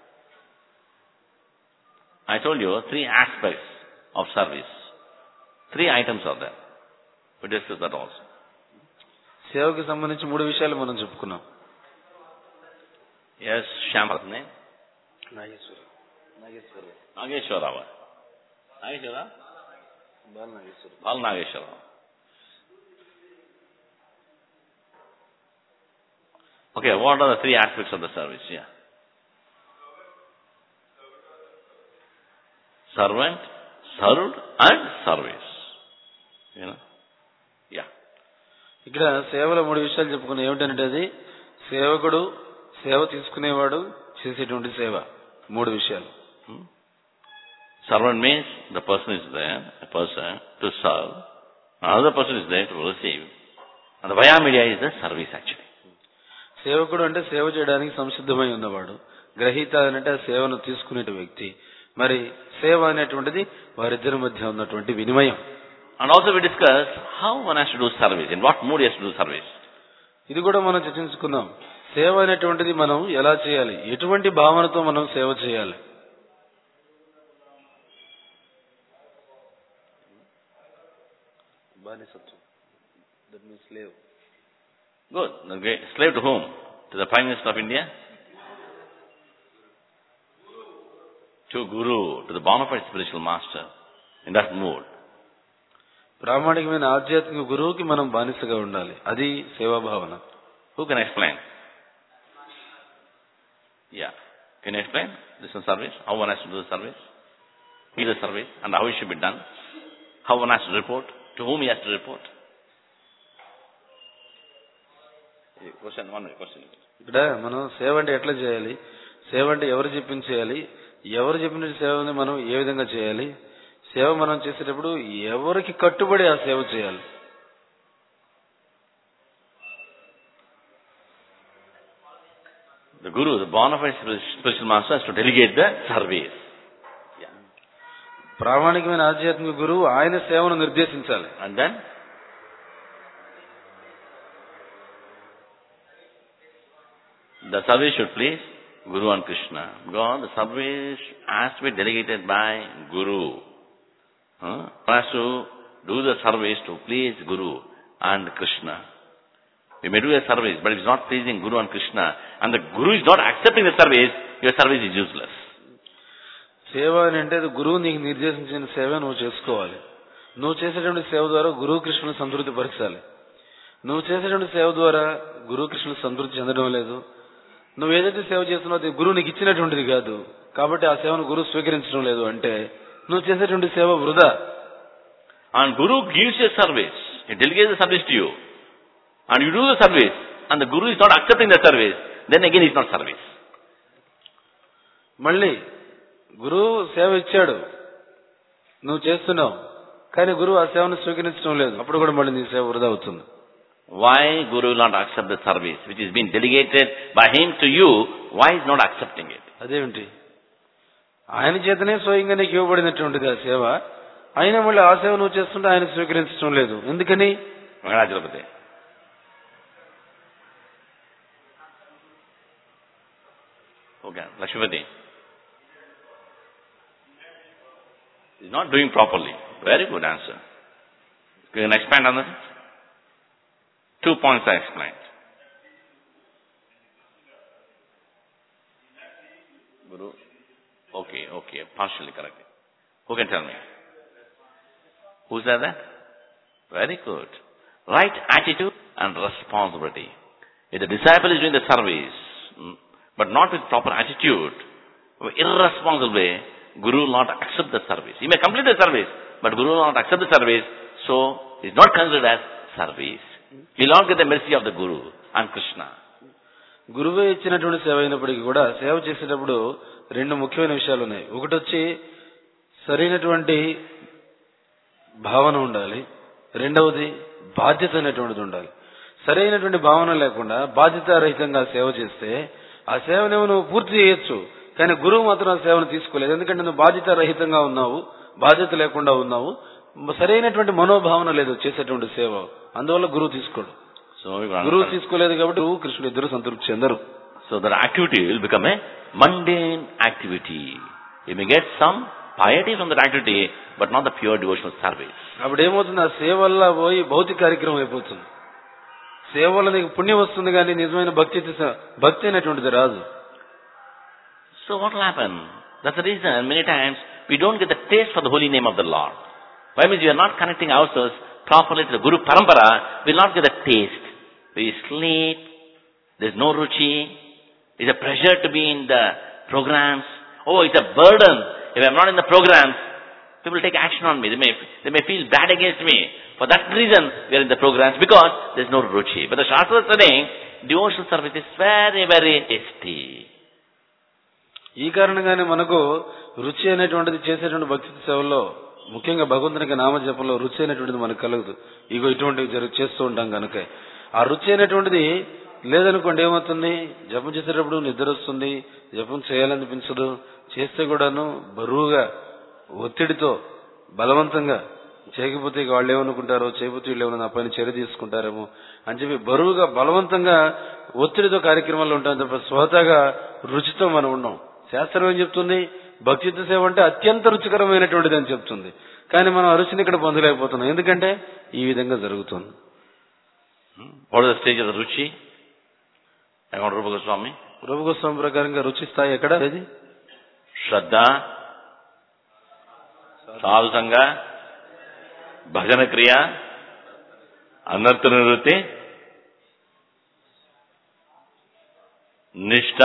I told you three aspects of service. Three items are there. We discussed that also. సేవకి సంబంధించి మూడు విషయాలు మనం చెప్పుకున్నాం. Yes, Shyam's name? Nageswara. Nageswara. Nageshwara. Nageshwara? Bala Nageswara. Bal Nageshwara. Okay, what are the three aspects of the service? Yeah. Servant, served and service. You know? Yeah. ఇక్కడ సేవలో మూడు విషయాలు చెప్పుకున్నాం. ఏమిటంటే అది సేవకుడు, సేవ తీసుకునేవాడు, చేసేటువంటి సేవ. మూడు విషయాలు. Hmm? Servant means the person is there, a person to serve. Another person is there to receive. And the via media is the service actually. సేవకుడు అంటే సేవ చేయడానికి సంసిద్ధమై ఉన్నవాడు. గ్రహీత అంటే ఆ సేవను తీసుకునే వ్యక్తి. మరి సేవ అనేటువంటిది వారిద్దరి మధ్య ఉన్నటువంటి వినిమయం. And also we discussed how one has to do service, in what mood he has to do service. ఇది కూడా మనం చర్చించుకుందాం. సేవ అనేటువంటిది మనం ఎలా చేయాలి, ఎటువంటి భావనతో మనం సేవ చేయాలి. బానిసత్వం. That means slave. Good. Okay. Slave to whom? To the Prime Minister of India? To Guru, to the bona fide spiritual master. In that mood. ప్రామాణికమైన ఆధ్యాత్మిక గురువుకి మనం బానిసగా ఉండాలి. అది సేవా భావన. Who can explain? Yeah. Can you explain this is service? How one has to do the service? Be the service and how it should be done? How one has to report? To whom he has to report? Question one question. ఇక్కడ మనం సేవ అంటే ఎట్లా చేయాలి, సేవ అంటే ఎవరు చెప్పింది చేయాలి, ఎవరు చెప్పిన సేవని మనం ఏ విధంగా చేయాలి, సేవ మనం చేసేటప్పుడు ఎవరికి కట్టుబడి ఆ సేవ చేయాలి. The Guru, the bona fide spiritual master, has to delegate the service. ప్రామాణికమైన ఆధ్యాత్మిక గురువు ఆయన సేవను నిర్దేశించాలి. And then the service should please Guru and Krishna. Because the service has to be delegated by Guru. Huh? One has to do the service to please Guru and Krishna. We may do a service, but if it's not pleasing Guru and Krishna, and the Guru is not accepting the service, your service is useless. సేవ అని అంటే గురువు నీకు నిర్దేశించిన సేవ నువ్వు చేసుకోవాలి. నువ్వు చేసేటువంటి సేవ ద్వారా గురువు కృష్ణుని సంతృప్తి పరచాలి. నువ్వు చేసేటువంటి సేవ ద్వారా గురువు కృష్ణుని సంతృప్తి చెందడం లేదు, నువ్వు ఏదైతే సేవ చేస్తున్నావు అది గురువు నీకు ఇచ్చినటువంటిది కాదు, కాబట్టి ఆ సేవను గురువు స్వీకరించడం లేదు అంటే నువ్వు చేసేటువంటి సేవ వృధా. And Guru gives you service. He delegates the service to you. And you do the service. And the Guru is not accepting the service. Then again it's not service. మళ్ళీ గురువు సేవ ఇచ్చాడు, నువ్వు చేస్తున్నావు, కానీ గురువు ఆ సేవను స్వీకరించడం లేదు, అప్పుడు కూడా మళ్ళీ నీ సేవ వృధా అవుతుంది. Why Guru will not accept the service which is being delegated by him to you? Why is not accepting it? అదేమిటి? ఆయన చేతనే స్వయంగా నీకు ఇవ్వబడినటువంటిది ఆ సేవ, అయినా మళ్ళీ ఆ సేవ నువ్వు చేస్తుంటే ఆయన స్వీకరించడం లేదు, ఎందుకని? Venkatachalamurti. Okay, Lakshmipati. He's not doing properly. Very good answer. You can expand on that? Two points I explained. Guru. Okay, okay, partially correct. Who can tell me? Who said that? Very good. Right attitude and responsibility. If the disciple is doing the service, but not with proper attitude, irresponsible way, Guru will not accept the service. He may complete the service, but Guru will not accept the service, so it is not considered as service. He will not get the mercy of the Guru and Krishna. గురువే ఇచ్చినటువంటి సేవ అయినప్పటికీ కూడా సేవ చేసేటప్పుడు రెండు ముఖ్యమైన విషయాలు ఉన్నాయి. ఒకటి వచ్చి సరైనటువంటి భావన ఉండాలి, రెండవది బాధ్యత అనేటువంటిది ఉండాలి. సరైనటువంటి భావన లేకుండా బాధ్యతారహితంగా సేవ చేస్తే ఆ సేవనేమో నువ్వు పూర్తి చేయొచ్చు, కానీ గురువు మాత్రం ఆ సేవను తీసుకోలేదు. ఎందుకంటే నువ్వు బాధ్యతారహితంగా ఉన్నావు, బాధ్యత లేకుండా ఉన్నావు, సరైనటువంటి మనోభావన లేదు చేసేటువంటి సేవ, అందువల్ల గురువు తీసుకోడు. So గురువు తీసుకోలేదు కాబట్టి గురువు కృష్ణుడు ఇద్దరు సంతృప్తి చెందరు. So that activity will become a mundane activity. You may get some piety from that activity, but not the pure devotional service. అప్పుడు ఏమవుతుంది, ఆ సేవ వల్ల పోయి భౌతిక కార్యక్రమం అయిపోతుంది. సేవ వల్ల నీకు పుణ్యం వస్తుంది, కానీ నిజమైన భక్తి భక్తి అనేటువంటిది రాదు. So what will happen? That's the reason many times we don't get the taste for the holy name of the Lord. Why? Means we are not connecting ourselves properly to the Guru Parampara, we will not get the taste. We sleep, there is no ruchi, it's a pressure to be in the programs. Oh, it's a burden. If I am not in the programs, people take action on me. They may, they may feel bad against me. For that reason, we are in the programs, because there is no ruchi. But the Shastra is saying, devotional service is very, very tasty. ఈ కారణంగానే మనకు రుచి అనేటువంటిది చేసేటువంటి భక్తి సేవల్లో, ముఖ్యంగా భగవంతునికి నామజపంలో రుచి అనేటువంటిది మనకు కలగదు. ఇగో ఇటువంటివి జరుగు చేస్తూ ఉంటాం కనుక ఆ రుచి అనేటువంటిది లేదనుకోండి, ఏమవుతుంది, జపం చేసేటప్పుడు నిద్ర వస్తుంది, జపం చేయాలనిపించదు, చేస్తే కూడాను బరువుగా ఒత్తిడితో బలవంతంగా చేయకపోతే వాళ్ళు ఏమనుకుంటారో, చేయకపోతే వీళ్ళు ఏమన్నా నా పైన చర్య తీసుకుంటారేమో అని చెప్పి బరువుగా బలవంతంగా ఒత్తిడితో కార్యక్రమాలు ఉంటాం తప్ప స్వతహాగా రుచితో మనం ఉన్నాం. శాస్త్రం ఏం చెప్తుంది, భక్తియుత సేవ అంటే అత్యంత రుచికరమైనటువంటిది అని చెప్తుంది, కానీ మనం ఆ రుచిని ఇక్కడ పొందలేకపోతున్నాం. ఎందుకంటే ఈ విధంగా జరుగుతుంది. What is the stage of the ruchi? According to Rupa Goswami? Rupa Goswami ప్రకారంగా రుచి స్థాయి ఎక్కడ? శ్రద్ధ, సాధుసంగ, భజన క్రియ, అనర్థ నివృత్తి, నిష్ఠ,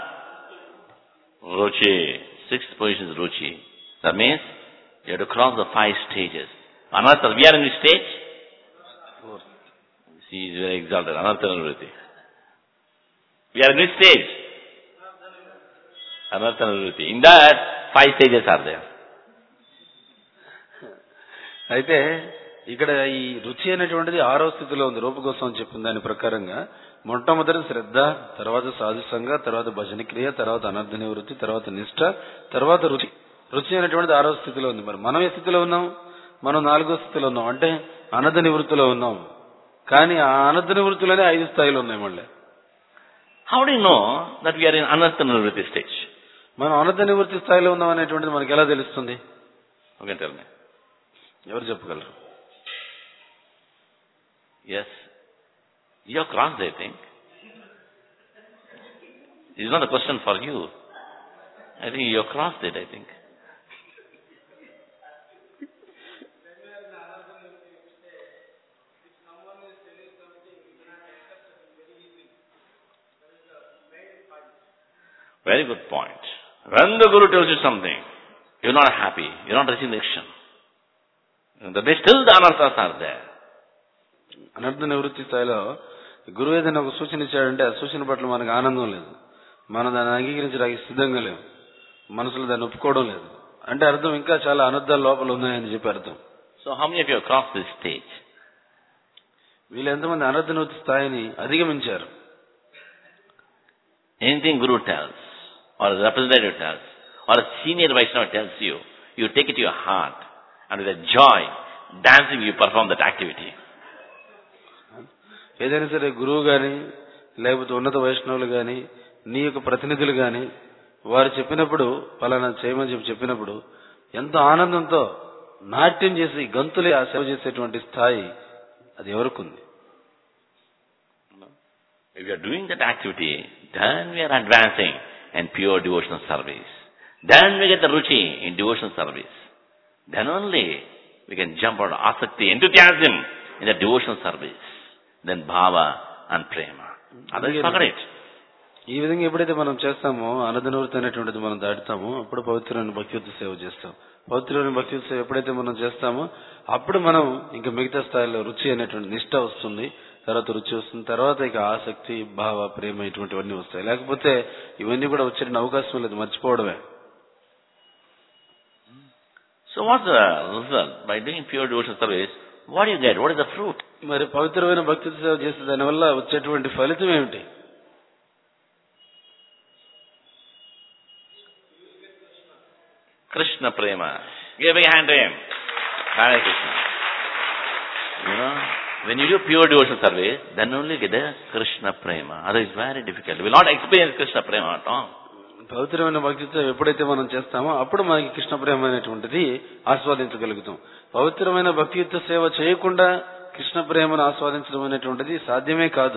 ruchi. Sixth position is ruchi. That means you have to cross the five stages. Anartha, we are in which stage? Fourth. He is very exalted. Anartha nivritti. We are in which stage? Anartha nivritti. In that, five stages are there. అయితే ఇక్కడ ఈ రుచి అనేటువంటిది ఆరో స్థితిలో ఉంది. రూప గోస్వామి చెప్పిన దాని ప్రకారంగా మొట్టమొదటి శ్రద్ధ, తర్వాత సాధుసంగ, తర్వాత భజన క్రియ, తర్వాత అనర్థ నివృత్తి, తర్వాత నిష్ఠ, తర్వాత రుచి. రుచి అనేటువంటిది ఆరో స్థితిలో ఉంది. మరి మనం ఏ స్థితిలో ఉన్నాం? మనం నాలుగో స్థితిలో ఉన్నాం, అంటే అనర్థ నివృత్తిలో ఉన్నాం. కానీ ఆ అనర్థ నివృత్తిలోనే ఐదు స్థాయిలు ఉన్నాయి. మళ్ళీ how do you know that we are in అనర్థ నివృత్తి స్టేజ్? మనం అనర్థ నివృత్తి స్థాయిలో ఉన్నాం అనేటువంటిది మనకి ఎలా తెలుస్తుంది? Okay, tell me. ఎవరు చెప్పగలరు? Yes. You have crossed, I think. This is not a question for you. I think you have crossed it, I think. Very good point. When the Guru tells you something, you're not happy, you're not receiving the action. The still the anarthas are there. అనర్థ నివృత్తి స్థాయిలో గురువు ఏదైనా ఒక సూచన ఇచ్చాడంటే ఆ సూచన పట్ల మనకు ఆనందం లేదు, మనం దాన్ని అంగీకరించడానికి సిద్ధంగా లేవు, మనసులో దాన్ని ఒప్పుకోవడం లేదు అంటే అర్థం ఇంకా చాలా అనర్థాలు లోపల ఉన్నాయని చెప్పి అర్థం. So how many of you have crossed this stage? వీళ్ళు ఎంతమంది అనర్థ నివృత్తి స్థాయిని అధిగమించారు? Anything Guru tells, or a representative tells, or a senior Vaishnava tells you, you take it to your heart, and with a joy, dancing you perform that activity. ఏదైనా సరే గురువు గాని లేకపోతే ఉన్నత వైష్ణవులు గాని నీ యొక్క ప్రతినిధులు గాని వారు చెప్పినప్పుడు పలానా చేయమని చెప్పి చెప్పినప్పుడు ఎంతో ఆనందంతో నాట్యం చేసి గంతులే ఆ సేవ చేసేటువంటి స్థాయి అది ఎవరికి ఉంది? If you are doing that activity, then we are advancing in pure devotional service. Then we get the ruchi in devotional service. Then only we can jump out of asakti, enthusiasm in the devotional service. Then bhava and prema. Otherwise forget it. ఈ విధంగా ఎప్పుడైతే మనం చేస్తామో అనర్థ నివృత్తి అనేటువంటిది మనం దాటుతామో అప్పుడు పవిత్రమైన భక్తియుక్త సేవ చేస్తాం. పవిత్రమైన భక్తియుక్త సేవ ఎప్పుడైతే మనం చేస్తామో అప్పుడు మనం ఇంకా మిగతా స్థాయిలో రుచి అనేటువంటి నిష్ట వస్తుంది, తర్వాత రుచి వస్తుంది, తర్వాత ఇక ఆసక్తి, భావ, ప్రేమ ఇటువంటివన్నీ వస్తాయి. లేకపోతే ఇవన్నీ కూడా వచ్చే అవకాశం లేదు, మర్చిపోవడమే. So what's the result? By doing pure devotional service, what do you get? What is the fruit? మరి పవిత్రమైన భక్తియుక్త సేవ చేసే దానివల్ల వచ్చేటువంటి ఫలితం ఏమిటి? Krishna prema. Give a big hand to him. Hare Krishna. You know, when you do pure devotional service, then only get the Krishna prema. Otherwise it's very difficult. We will not experience Krishna prema at all. పవిత్రమైన భక్తితో ఎప్పుడైతే మనం చేస్తామో అప్పుడు మనకి కృష్ణ ప్రేమ అనేటువంటిది ఆస్వాదించగలుగుతాం. పవిత్రమైన భక్తియుక్త సేవ చేయకుండా కృష్ణ ప్రేమను ఆస్వాదించడం అనేటువంటిది సాధ్యమే కాదు.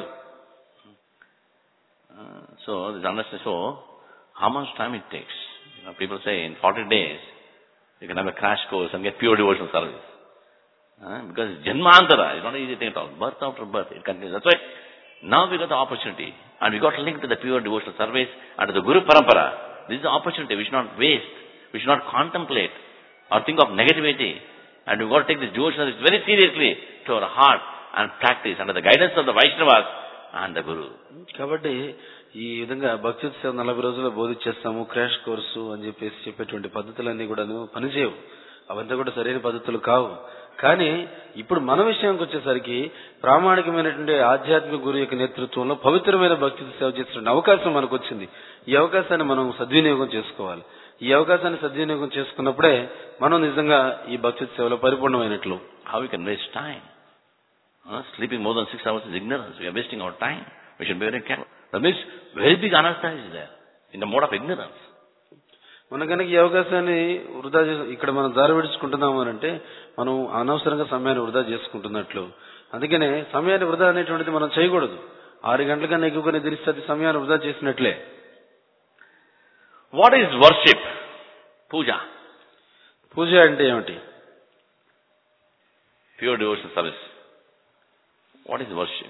So this understanding, so how much time it takes? You know, people say in forty days you can have a crash course and get pure devotional service. Uh, because janmantara is not an easy thing at all. Birth after birth, it continues. That's why now we got the opportunity and we got linked to the pure devotional service and to the Guru Parampara. This is the opportunity we should not waste. We should not contemplate or think of negativity. And we've got to take this devotional service very seriously to our heart and practice under the guidance of the Vaishnavas and the Guru. కాబట్టి ఈ విధంగా భక్తియుక్త సేవ నలభై రోజుల్లో బోధించేస్తాము, crash course అని చెప్పేసి చెప్పేటువంటి పద్ధతులన్నీ కూడాను పనిచేయవు. అవంతా కూడా సరైన పద్ధతులు కావు. కానీ ఇప్పుడు మన విషయానికి వచ్చేసరికి ప్రామాణికమైనటువంటి ఆధ్యాత్మిక గురు యొక్క నేతృత్వంలో పవిత్రమైన భక్తియుక్త సేవ చేస్తున్న అవకాశం మనకు వచ్చింది. ఈ అవకాశాన్ని మనం సద్వినియోగం చేసుకోవాలి. ఈ అవకాశాన్ని సద్వినియోగం చేసుకున్నప్పుడే మనం నిజంగా ఈ భక్తియుక్త సేవలో పరిపూర్ణమైనట్లు. How we can waste time? Uh, sleeping more than six hours is ignorance. We are wasting our time. We should be very careful. That means very big anartha is there in the mode of ignorance. మన కనుక ఈ అవకాశాన్ని వృధా ఇక్కడ మనం జారి విడుచుకుంటున్నాము అని అంటే మనం అనవసరంగా సమయాన్ని వృధా చేసుకుంటున్నట్లు. అందుకనే సమయాన్ని వృధా అనేటువంటిది మనం చేయకూడదు. ఆరు గంటల కన్నా ఎక్కువగా నిద్రిస్తే అది సమయాన్ని వృధా చేసినట్లే. What is worship? Puja. పూజ అంటే ఏమిటి? Pure devotional service. What is worship?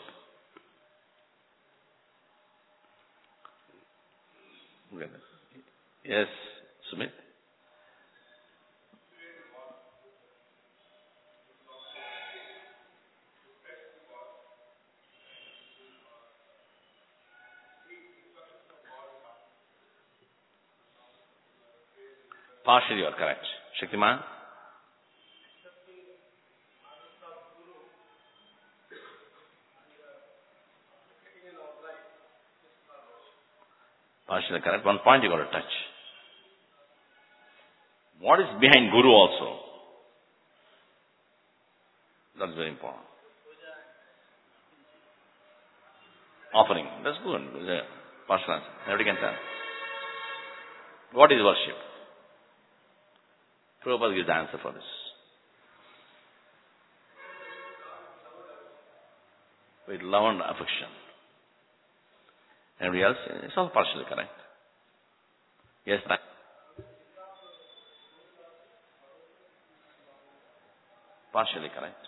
Yes, Sumit. Partially you are correct. Shaktiman? Partially correct. One point you got to touch. What is behind Guru also? That's very important. Offering. That's good. Yeah. Partial answer. Everybody can tell. What is worship? Prabhupada gives the answer for this. With love and affection. Everybody else, it's all partially correct. Yes, right. Partially correct.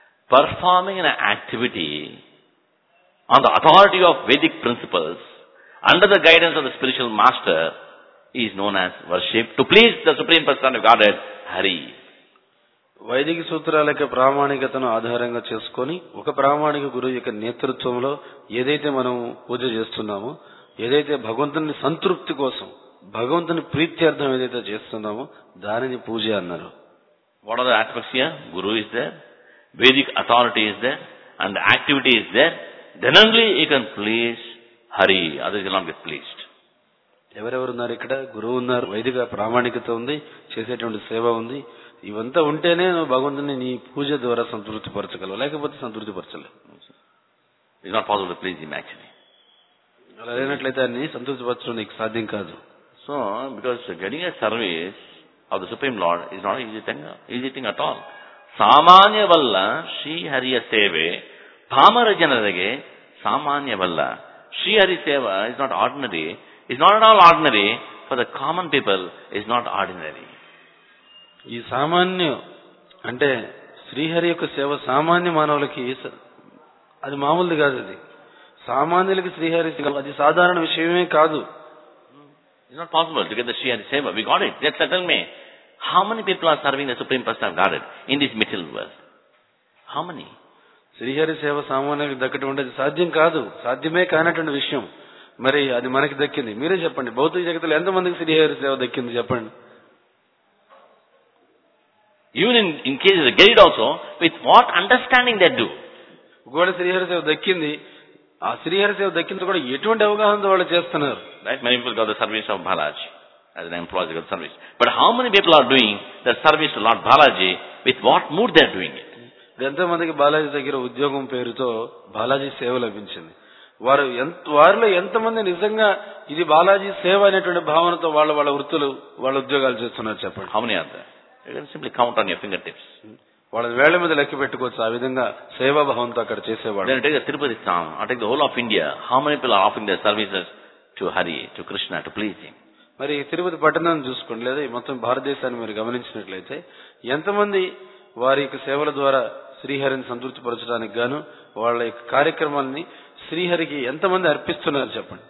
Performing an activity on the authority of Vedic principles under the guidance of the spiritual master, is known as worship to please the Supreme Personality of Godhead, Hari. వైదిక సూత్రాల యొక్క ప్రామాణికతను ఆధారంగా చేసుకొని ఒక ప్రామాణిక గురువు యొక్క నేతృత్వంలో ఏదైతే మనం పూజ చేస్తున్నామో, ఏదైతే భగవంతుని సంతృప్తి కోసం, భగవంతుని ప్రీత్యర్థం ఏదైతే చేస్తున్నామో దానిని పూజ అన్నారు. What are the aspects here? Guru is there, Vedic authority is there, and the activity is there. Then only you can please Hari, others will not get pleased. ఎవరెవరు ఉన్నారు ఇక్కడ? గురువు ఉన్నారు, వైదిక ప్రామాణికత ఉంది, చేసేటువంటి సేవ ఉంది. ఇవంతా ఉంటేనే నువ్వు భగవంతుని నీ పూజ ద్వారా సంతృప్తి పరచగలవు, లేకపోతే సంతృప్తి పరచలేవు. It's not possible to please him actually. అలా లేనట్లయితే అన్ని సంతృప్తి పరచడం నీకు సాధ్యం కాదు. So, because getting a service of the Supreme Lord is not easy thing, easy thing at all. Samanya valla Shri Hariya Seve, Pamara Janarage, Samanya valla. Shri Hari Seva is not ordinary, is not at all ordinary. For the common people, is not ordinary. ఈ సామాన్య అంటే శ్రీహరి యొక్క సేవ సామాన్య మానవులకి అది మామూలుది కాదు. అది సామాన్యులకి శ్రీహరి సేవ అది సాధారణ విషయమే కాదు. It's not possible to get the Shri Hari Seva. We got it. Just tell me, how many people are serving the Supreme Personality of Godhead in this material world? How many? Srihari సేవ సామాన్యులకు దక్కటువంటి సాధ్యం కాదు, సాధ్యమే కానటువంటి విషయం. మరి అది మనకి దక్కింది. మీరే చెప్పండి, భౌతిక జగత్తులో ఎంతమందికి శ్రీహరి సేవ దక్కింది చెప్పండి. Even in, in case they get it also, with what understanding they do. ఒకవేళ శ్రీహరి సేవ దక్కింది, ఆ శ్రీహరి సేవ దక్కింది కూడా ఎటువంటి అవగాహనతో వాళ్ళు చేస్తున్నారు. Right? Many people got the service of Balaji as an employee, they got service. But how many people are doing the service to Lord Balaji? With what mood they are doing it? ఎంతో మందికి బాలాజీ దగ్గర ఉద్యోగం పేరుతో బాలాజీ సేవ లభించింది. వారు ఎంత వారిలో ఎంతమంది నిజంగా ఇది బాలాజీ సేవ అనేటువంటి భావనతో వాళ్ళ వాళ్ళ వృత్తులు వాళ్ళ ఉద్యోగాలు చేస్తున్నారు చెప్పండి. How many are there? You can simply count on your fingertips. వాళ్ళ వేళ్ల మీద లెక్క పెట్టుకోవచ్చు ఆ విధంగా సేవా భావంతో అక్కడ చేసేవాడు. Then take the Tirupati town, or take the whole of India. How many people are offering their services to Hari, to Krishna, to please him? మరి తిరుపతి పట్టణాన్ని చూసుకోండి, లేదా మొత్తం భారతదేశాన్ని మీరు గమనించినట్లయితే ఎంతమంది వారి యొక్క సేవల ద్వారా శ్రీహరిని సంతృప్తి పరచడానికి గాను వాళ్ళ యొక్క కార్యక్రమాన్ని శ్రీహరికి ఎంతమంది అర్పిస్తున్నారు చెప్పండి.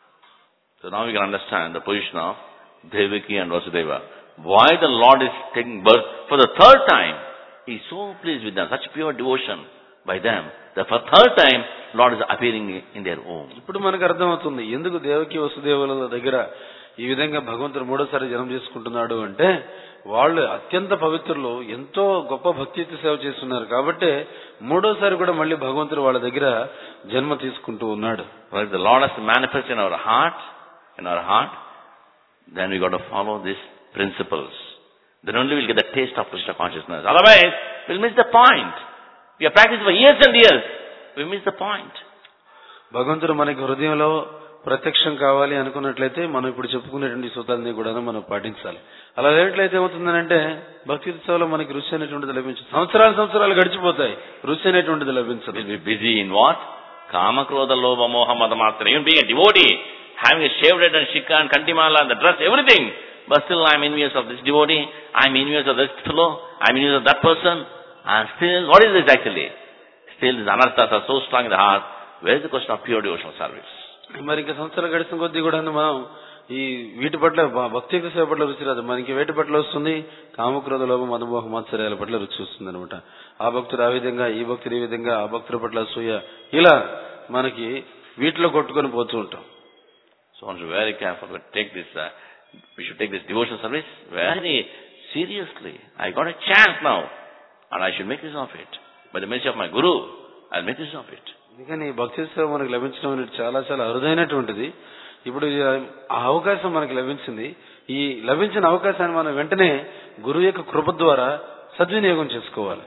So now we can understand the position of Devaki and Vasudeva. Why the Lord is taking birth for the third time. He is so pleased with them, such pure devotion by them, that for third time Lord is appearing in their home. ఇప్పుడు మనకు అర్థమవుతుంది ఎందుకు దేవకి వసుదేవుల దగ్గర ఈ విధంగా భగవంతుడు మూడోసారి జన్మ చేసుకుంటున్నాడు అంటే, వాళ్ళు అత్యంత పవిత్రులు, ఎంతో గొప్ప భక్తితో సేవ చేస్తున్నారు కాబట్టి మూడోసారి కూడా మళ్ళీ భగవంతుడు వాళ్ళ దగ్గర జన్మ తీసుకుంటూ ఉన్నాడు. If the Lord has to manifest in our heart, in our heart, then we got to follow these principles. Then only we'll get the taste of Krishna consciousness. Otherwise, we'll miss the point. We have practiced for years and years. We miss the point. భగవంతుడు మనకి హృదయంలో ప్రత్యక్షం కావాలి అనుకున్నట్లయితే మనం ఇప్పుడు చెప్పుకునేటువంటి సూత్రాలని కూడా మనం పాటించాలి. అలా లేనట్లయితే ఏమవుతుందనంటే భక్తి సేవలో మనకి రుచి అనేటువంటిది లభించదు. సంవత్సరాలు సంవత్సరాలు గడిచిపోతాయి, రుచి అనేటువంటిది లభించదు. We'll be busy in what? Kama, Krodha, Lobha, Moha, Mada, Matra. Even being a devotee, having a shaved head and shikha and kantimala and the dress, everything. But still I am envious of this devotee, I am envious of this fellow, I am envious of that person. And still, what is this actually? Still these anarthas are so strong in the heart. Where is the question of pure devotional service? మరి ఇంకా సంవత్సరాలు గడిచిన కొద్దీ కూడా మనం ఈ వీటి పట్ల భక్తి సేవ పట్ల రుచి రాదు. మనకి వేటి పట్ల వస్తుంది? కామక్రోధ లోభం మదమోహ మాత్సర్యాల పట్ల రుచి వస్తుంది అనమాట. ఆ భక్తుడు ఆ విధంగా, ఈ భక్తుడు ఈ విధంగా, ఆ భక్తుల పట్ల అసూయ, ఇలా మనకి వీటిలో కొట్టుకొని పోతూ ఉంటాం. So one should be very careful to take this, uh, we should take this devotional service very seriously. I got a chance now and I should make use of it. By the mercy of my Guru, I'll make use of it. అందుకని భక్తి సేవ మనకు లభించడం అనేది చాలా చాలా అరుదైనటువంటిది. ఇప్పుడు ఆ అవకాశం మనకు లభించింది. ఈ లభించిన అవకాశాన్ని మనం వెంటనే గురువు యొక్క కృప ద్వారా సద్వినియోగం చేసుకోవాలి.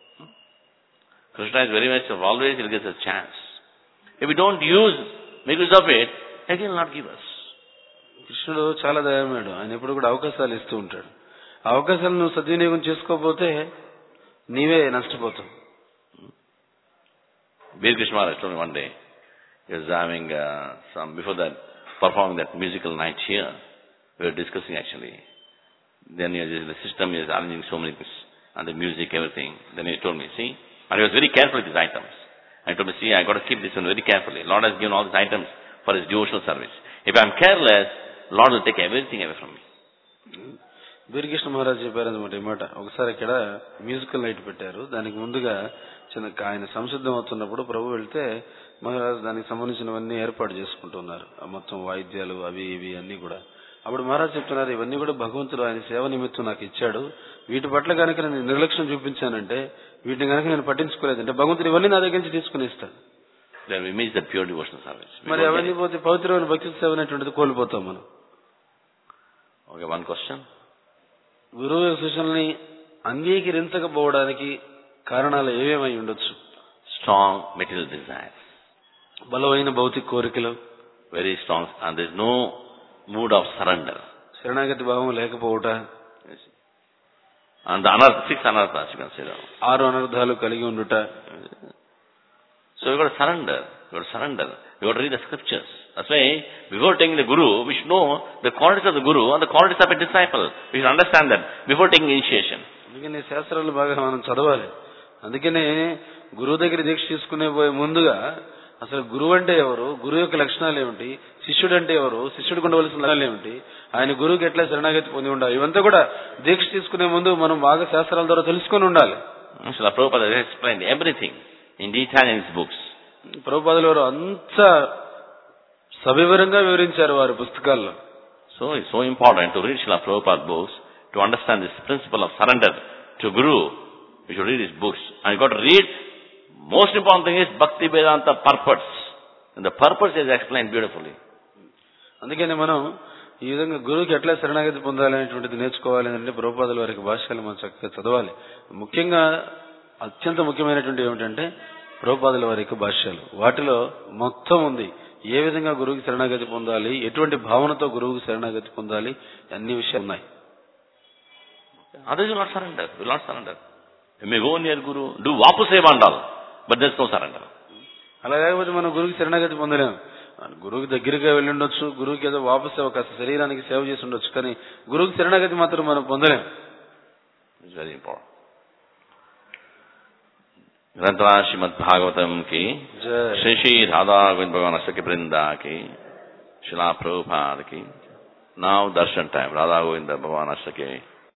Krishna is very much of always he'll give us a chance. If we don't use, make use of it, again he'll not give us. కృష్ణుడు చాలా దయామయుడు, ఆయన ఎప్పుడు కూడా అవకాశాలు ఇస్తూ ఉంటాడు. ఆ అవకాశాలను నువ్వు సద్వినియోగం చేసుకోకపోతే నీవే నష్టపోతావు. Bir Krishna Maharaj told me one day, he was having uh, some, before that, performing that musical night here, we were discussing actually. Then he was, the system is arranging so many things, and the music, everything. Then he told me, see, and he was very careful with his items. And he told me, see, I got to keep this one very carefully. Lord has given all these items for his devotional service. If I am careless, Lord will take everything away from me. బీరకృష్ణ Maharaj చెప్పారన్నమాట ఈ మాట. ఒకసారి ఇక్కడ musical night పెట్టారు. దానికి ముందుగా చిన్న ఆయన సంసిద్ధం అవుతున్నప్పుడు ప్రభు వెళ్తే మహారాజ్ దానికి సంబంధించినవన్నీ ఏర్పాటు చేసుకుంటున్నారు. మొత్తం వాయిద్యాలు అవి ఇవి అన్ని కూడా. అప్పుడు మహారాజ్ చెప్తున్నారు, ఇవన్నీ కూడా భగవంతుడు ఆయన సేవ నిమిత్తం నాకు ఇచ్చాడు. వీటి పట్ల కనుక నేను నిర్లక్ష్యం చూపించానంటే, వీటిని కనుక నేను పట్టించుకోలేదంటే భగవంతుడు ఇవన్నీ నా దగ్గర నుంచి తీసుకుని ఇస్తాడు. మరి అవన్నీ పోతే పవిత్రమైన భక్తి సేవ అనేటువంటిది కోల్పోతాం మనం. Okay, one question. గురువు సూచనల్ని అంగీకరించకపోవడానికి కారణాలు ఏమేమై ఉండొచ్చు? స్ట్రాంగ్ మెటీరియల్ డిజైర్స్, బలమైన భౌతిక కోరికలు, very strong, and there is no mood of surrender, శరణాగతి భావం లేకపోవట, అండ్ అనర్థ సిక్స్ అనర్థాస్ యు కెన్ సే దట్, ఆరు అనర్థాలు కలిగి ఉండుట. So you got surrender, you got surrender, you got read the scriptures. That's why before taking the guru, we should know the qualities of the guru and the qualities of a disciple. We should understand that before taking initiation. అందుకనే శాస్త్రాలు బాగా మనం చదవాలి. అందుకనే గురువు దగ్గర దీక్ష తీసుకునే పోయే ముందుగా అసలు గురువు అంటే ఎవరు, గురువు యొక్క లక్షణాలు ఏమిటి, శిష్యుడు అంటే ఎవరు, శిష్యుడికి ఉండవలసిన లక్షణాలు ఏమిటి, ఆయన గురువుకి ఎట్లా శరణాగతి పొంది ఉండాలి, ఇవంతా కూడా దీక్ష తీసుకునే ముందు మనం బాగా శాస్త్రాల ద్వారా తెలుసుకొని ఉండాలి. Srila Prabhupada has explained everything in detail in his books. ప్రభుపాదుల వారు అంత సవివరంగా వివరించారు వారి పుస్తకాల్లో. So it's so important to read Srila Prabhupada books to understand this principle of surrender to Guru. We should read his books. And you got to read, most important thing is Bhakti Vedanta purpose. And the purpose is explained beautifully. అందుకని మనం ఈ విధంగా గురువుకి ఎట్లా శరణాగతి పొందాలనేటువంటిది నేర్చుకోవాలి అంటే ప్రభుపాదుల వారికి భాష్యాలు మనం చక్కగా చదవాలి. ముఖ్యంగా అత్యంత ముఖ్యమైనటువంటి ఏమిటంటే ప్రభుపాదుల వారికి భాష్యాలు. వాటిలో మొత్తం ఉంది. ఏ విధంగా గురువుకి శరణాగతి పొందాలి, ఎటువంటి భావనతో గురువుకి శరణాగతి పొందాలి, అన్ని విషయాలు ఉన్నాయి. Others will not surrender. Will not surrender. You may go near Guru, do vapu seva and all, but there is no surrender. అలా కాకపోతే మనం గురువుకి శరణాగతి పొందలేము. గురువుకి దగ్గరగా వెళ్ళి ఉండొచ్చు, గురువుకి ఏదో వాపు సేవ కాస్త శరీరానికి సేవ చేసి ఉండొచ్చు, కానీ గురువుకి శరణాగతి మాత్రం మనం పొందలేము. It's very important. ग्रंथरा श्रीमद् भागवतम की श्री श्री राधा गोविंद भगवान सखी वृंदा की शिला प्रभुपाद की. Now darshan time. राधा गोविंद भगवान सखी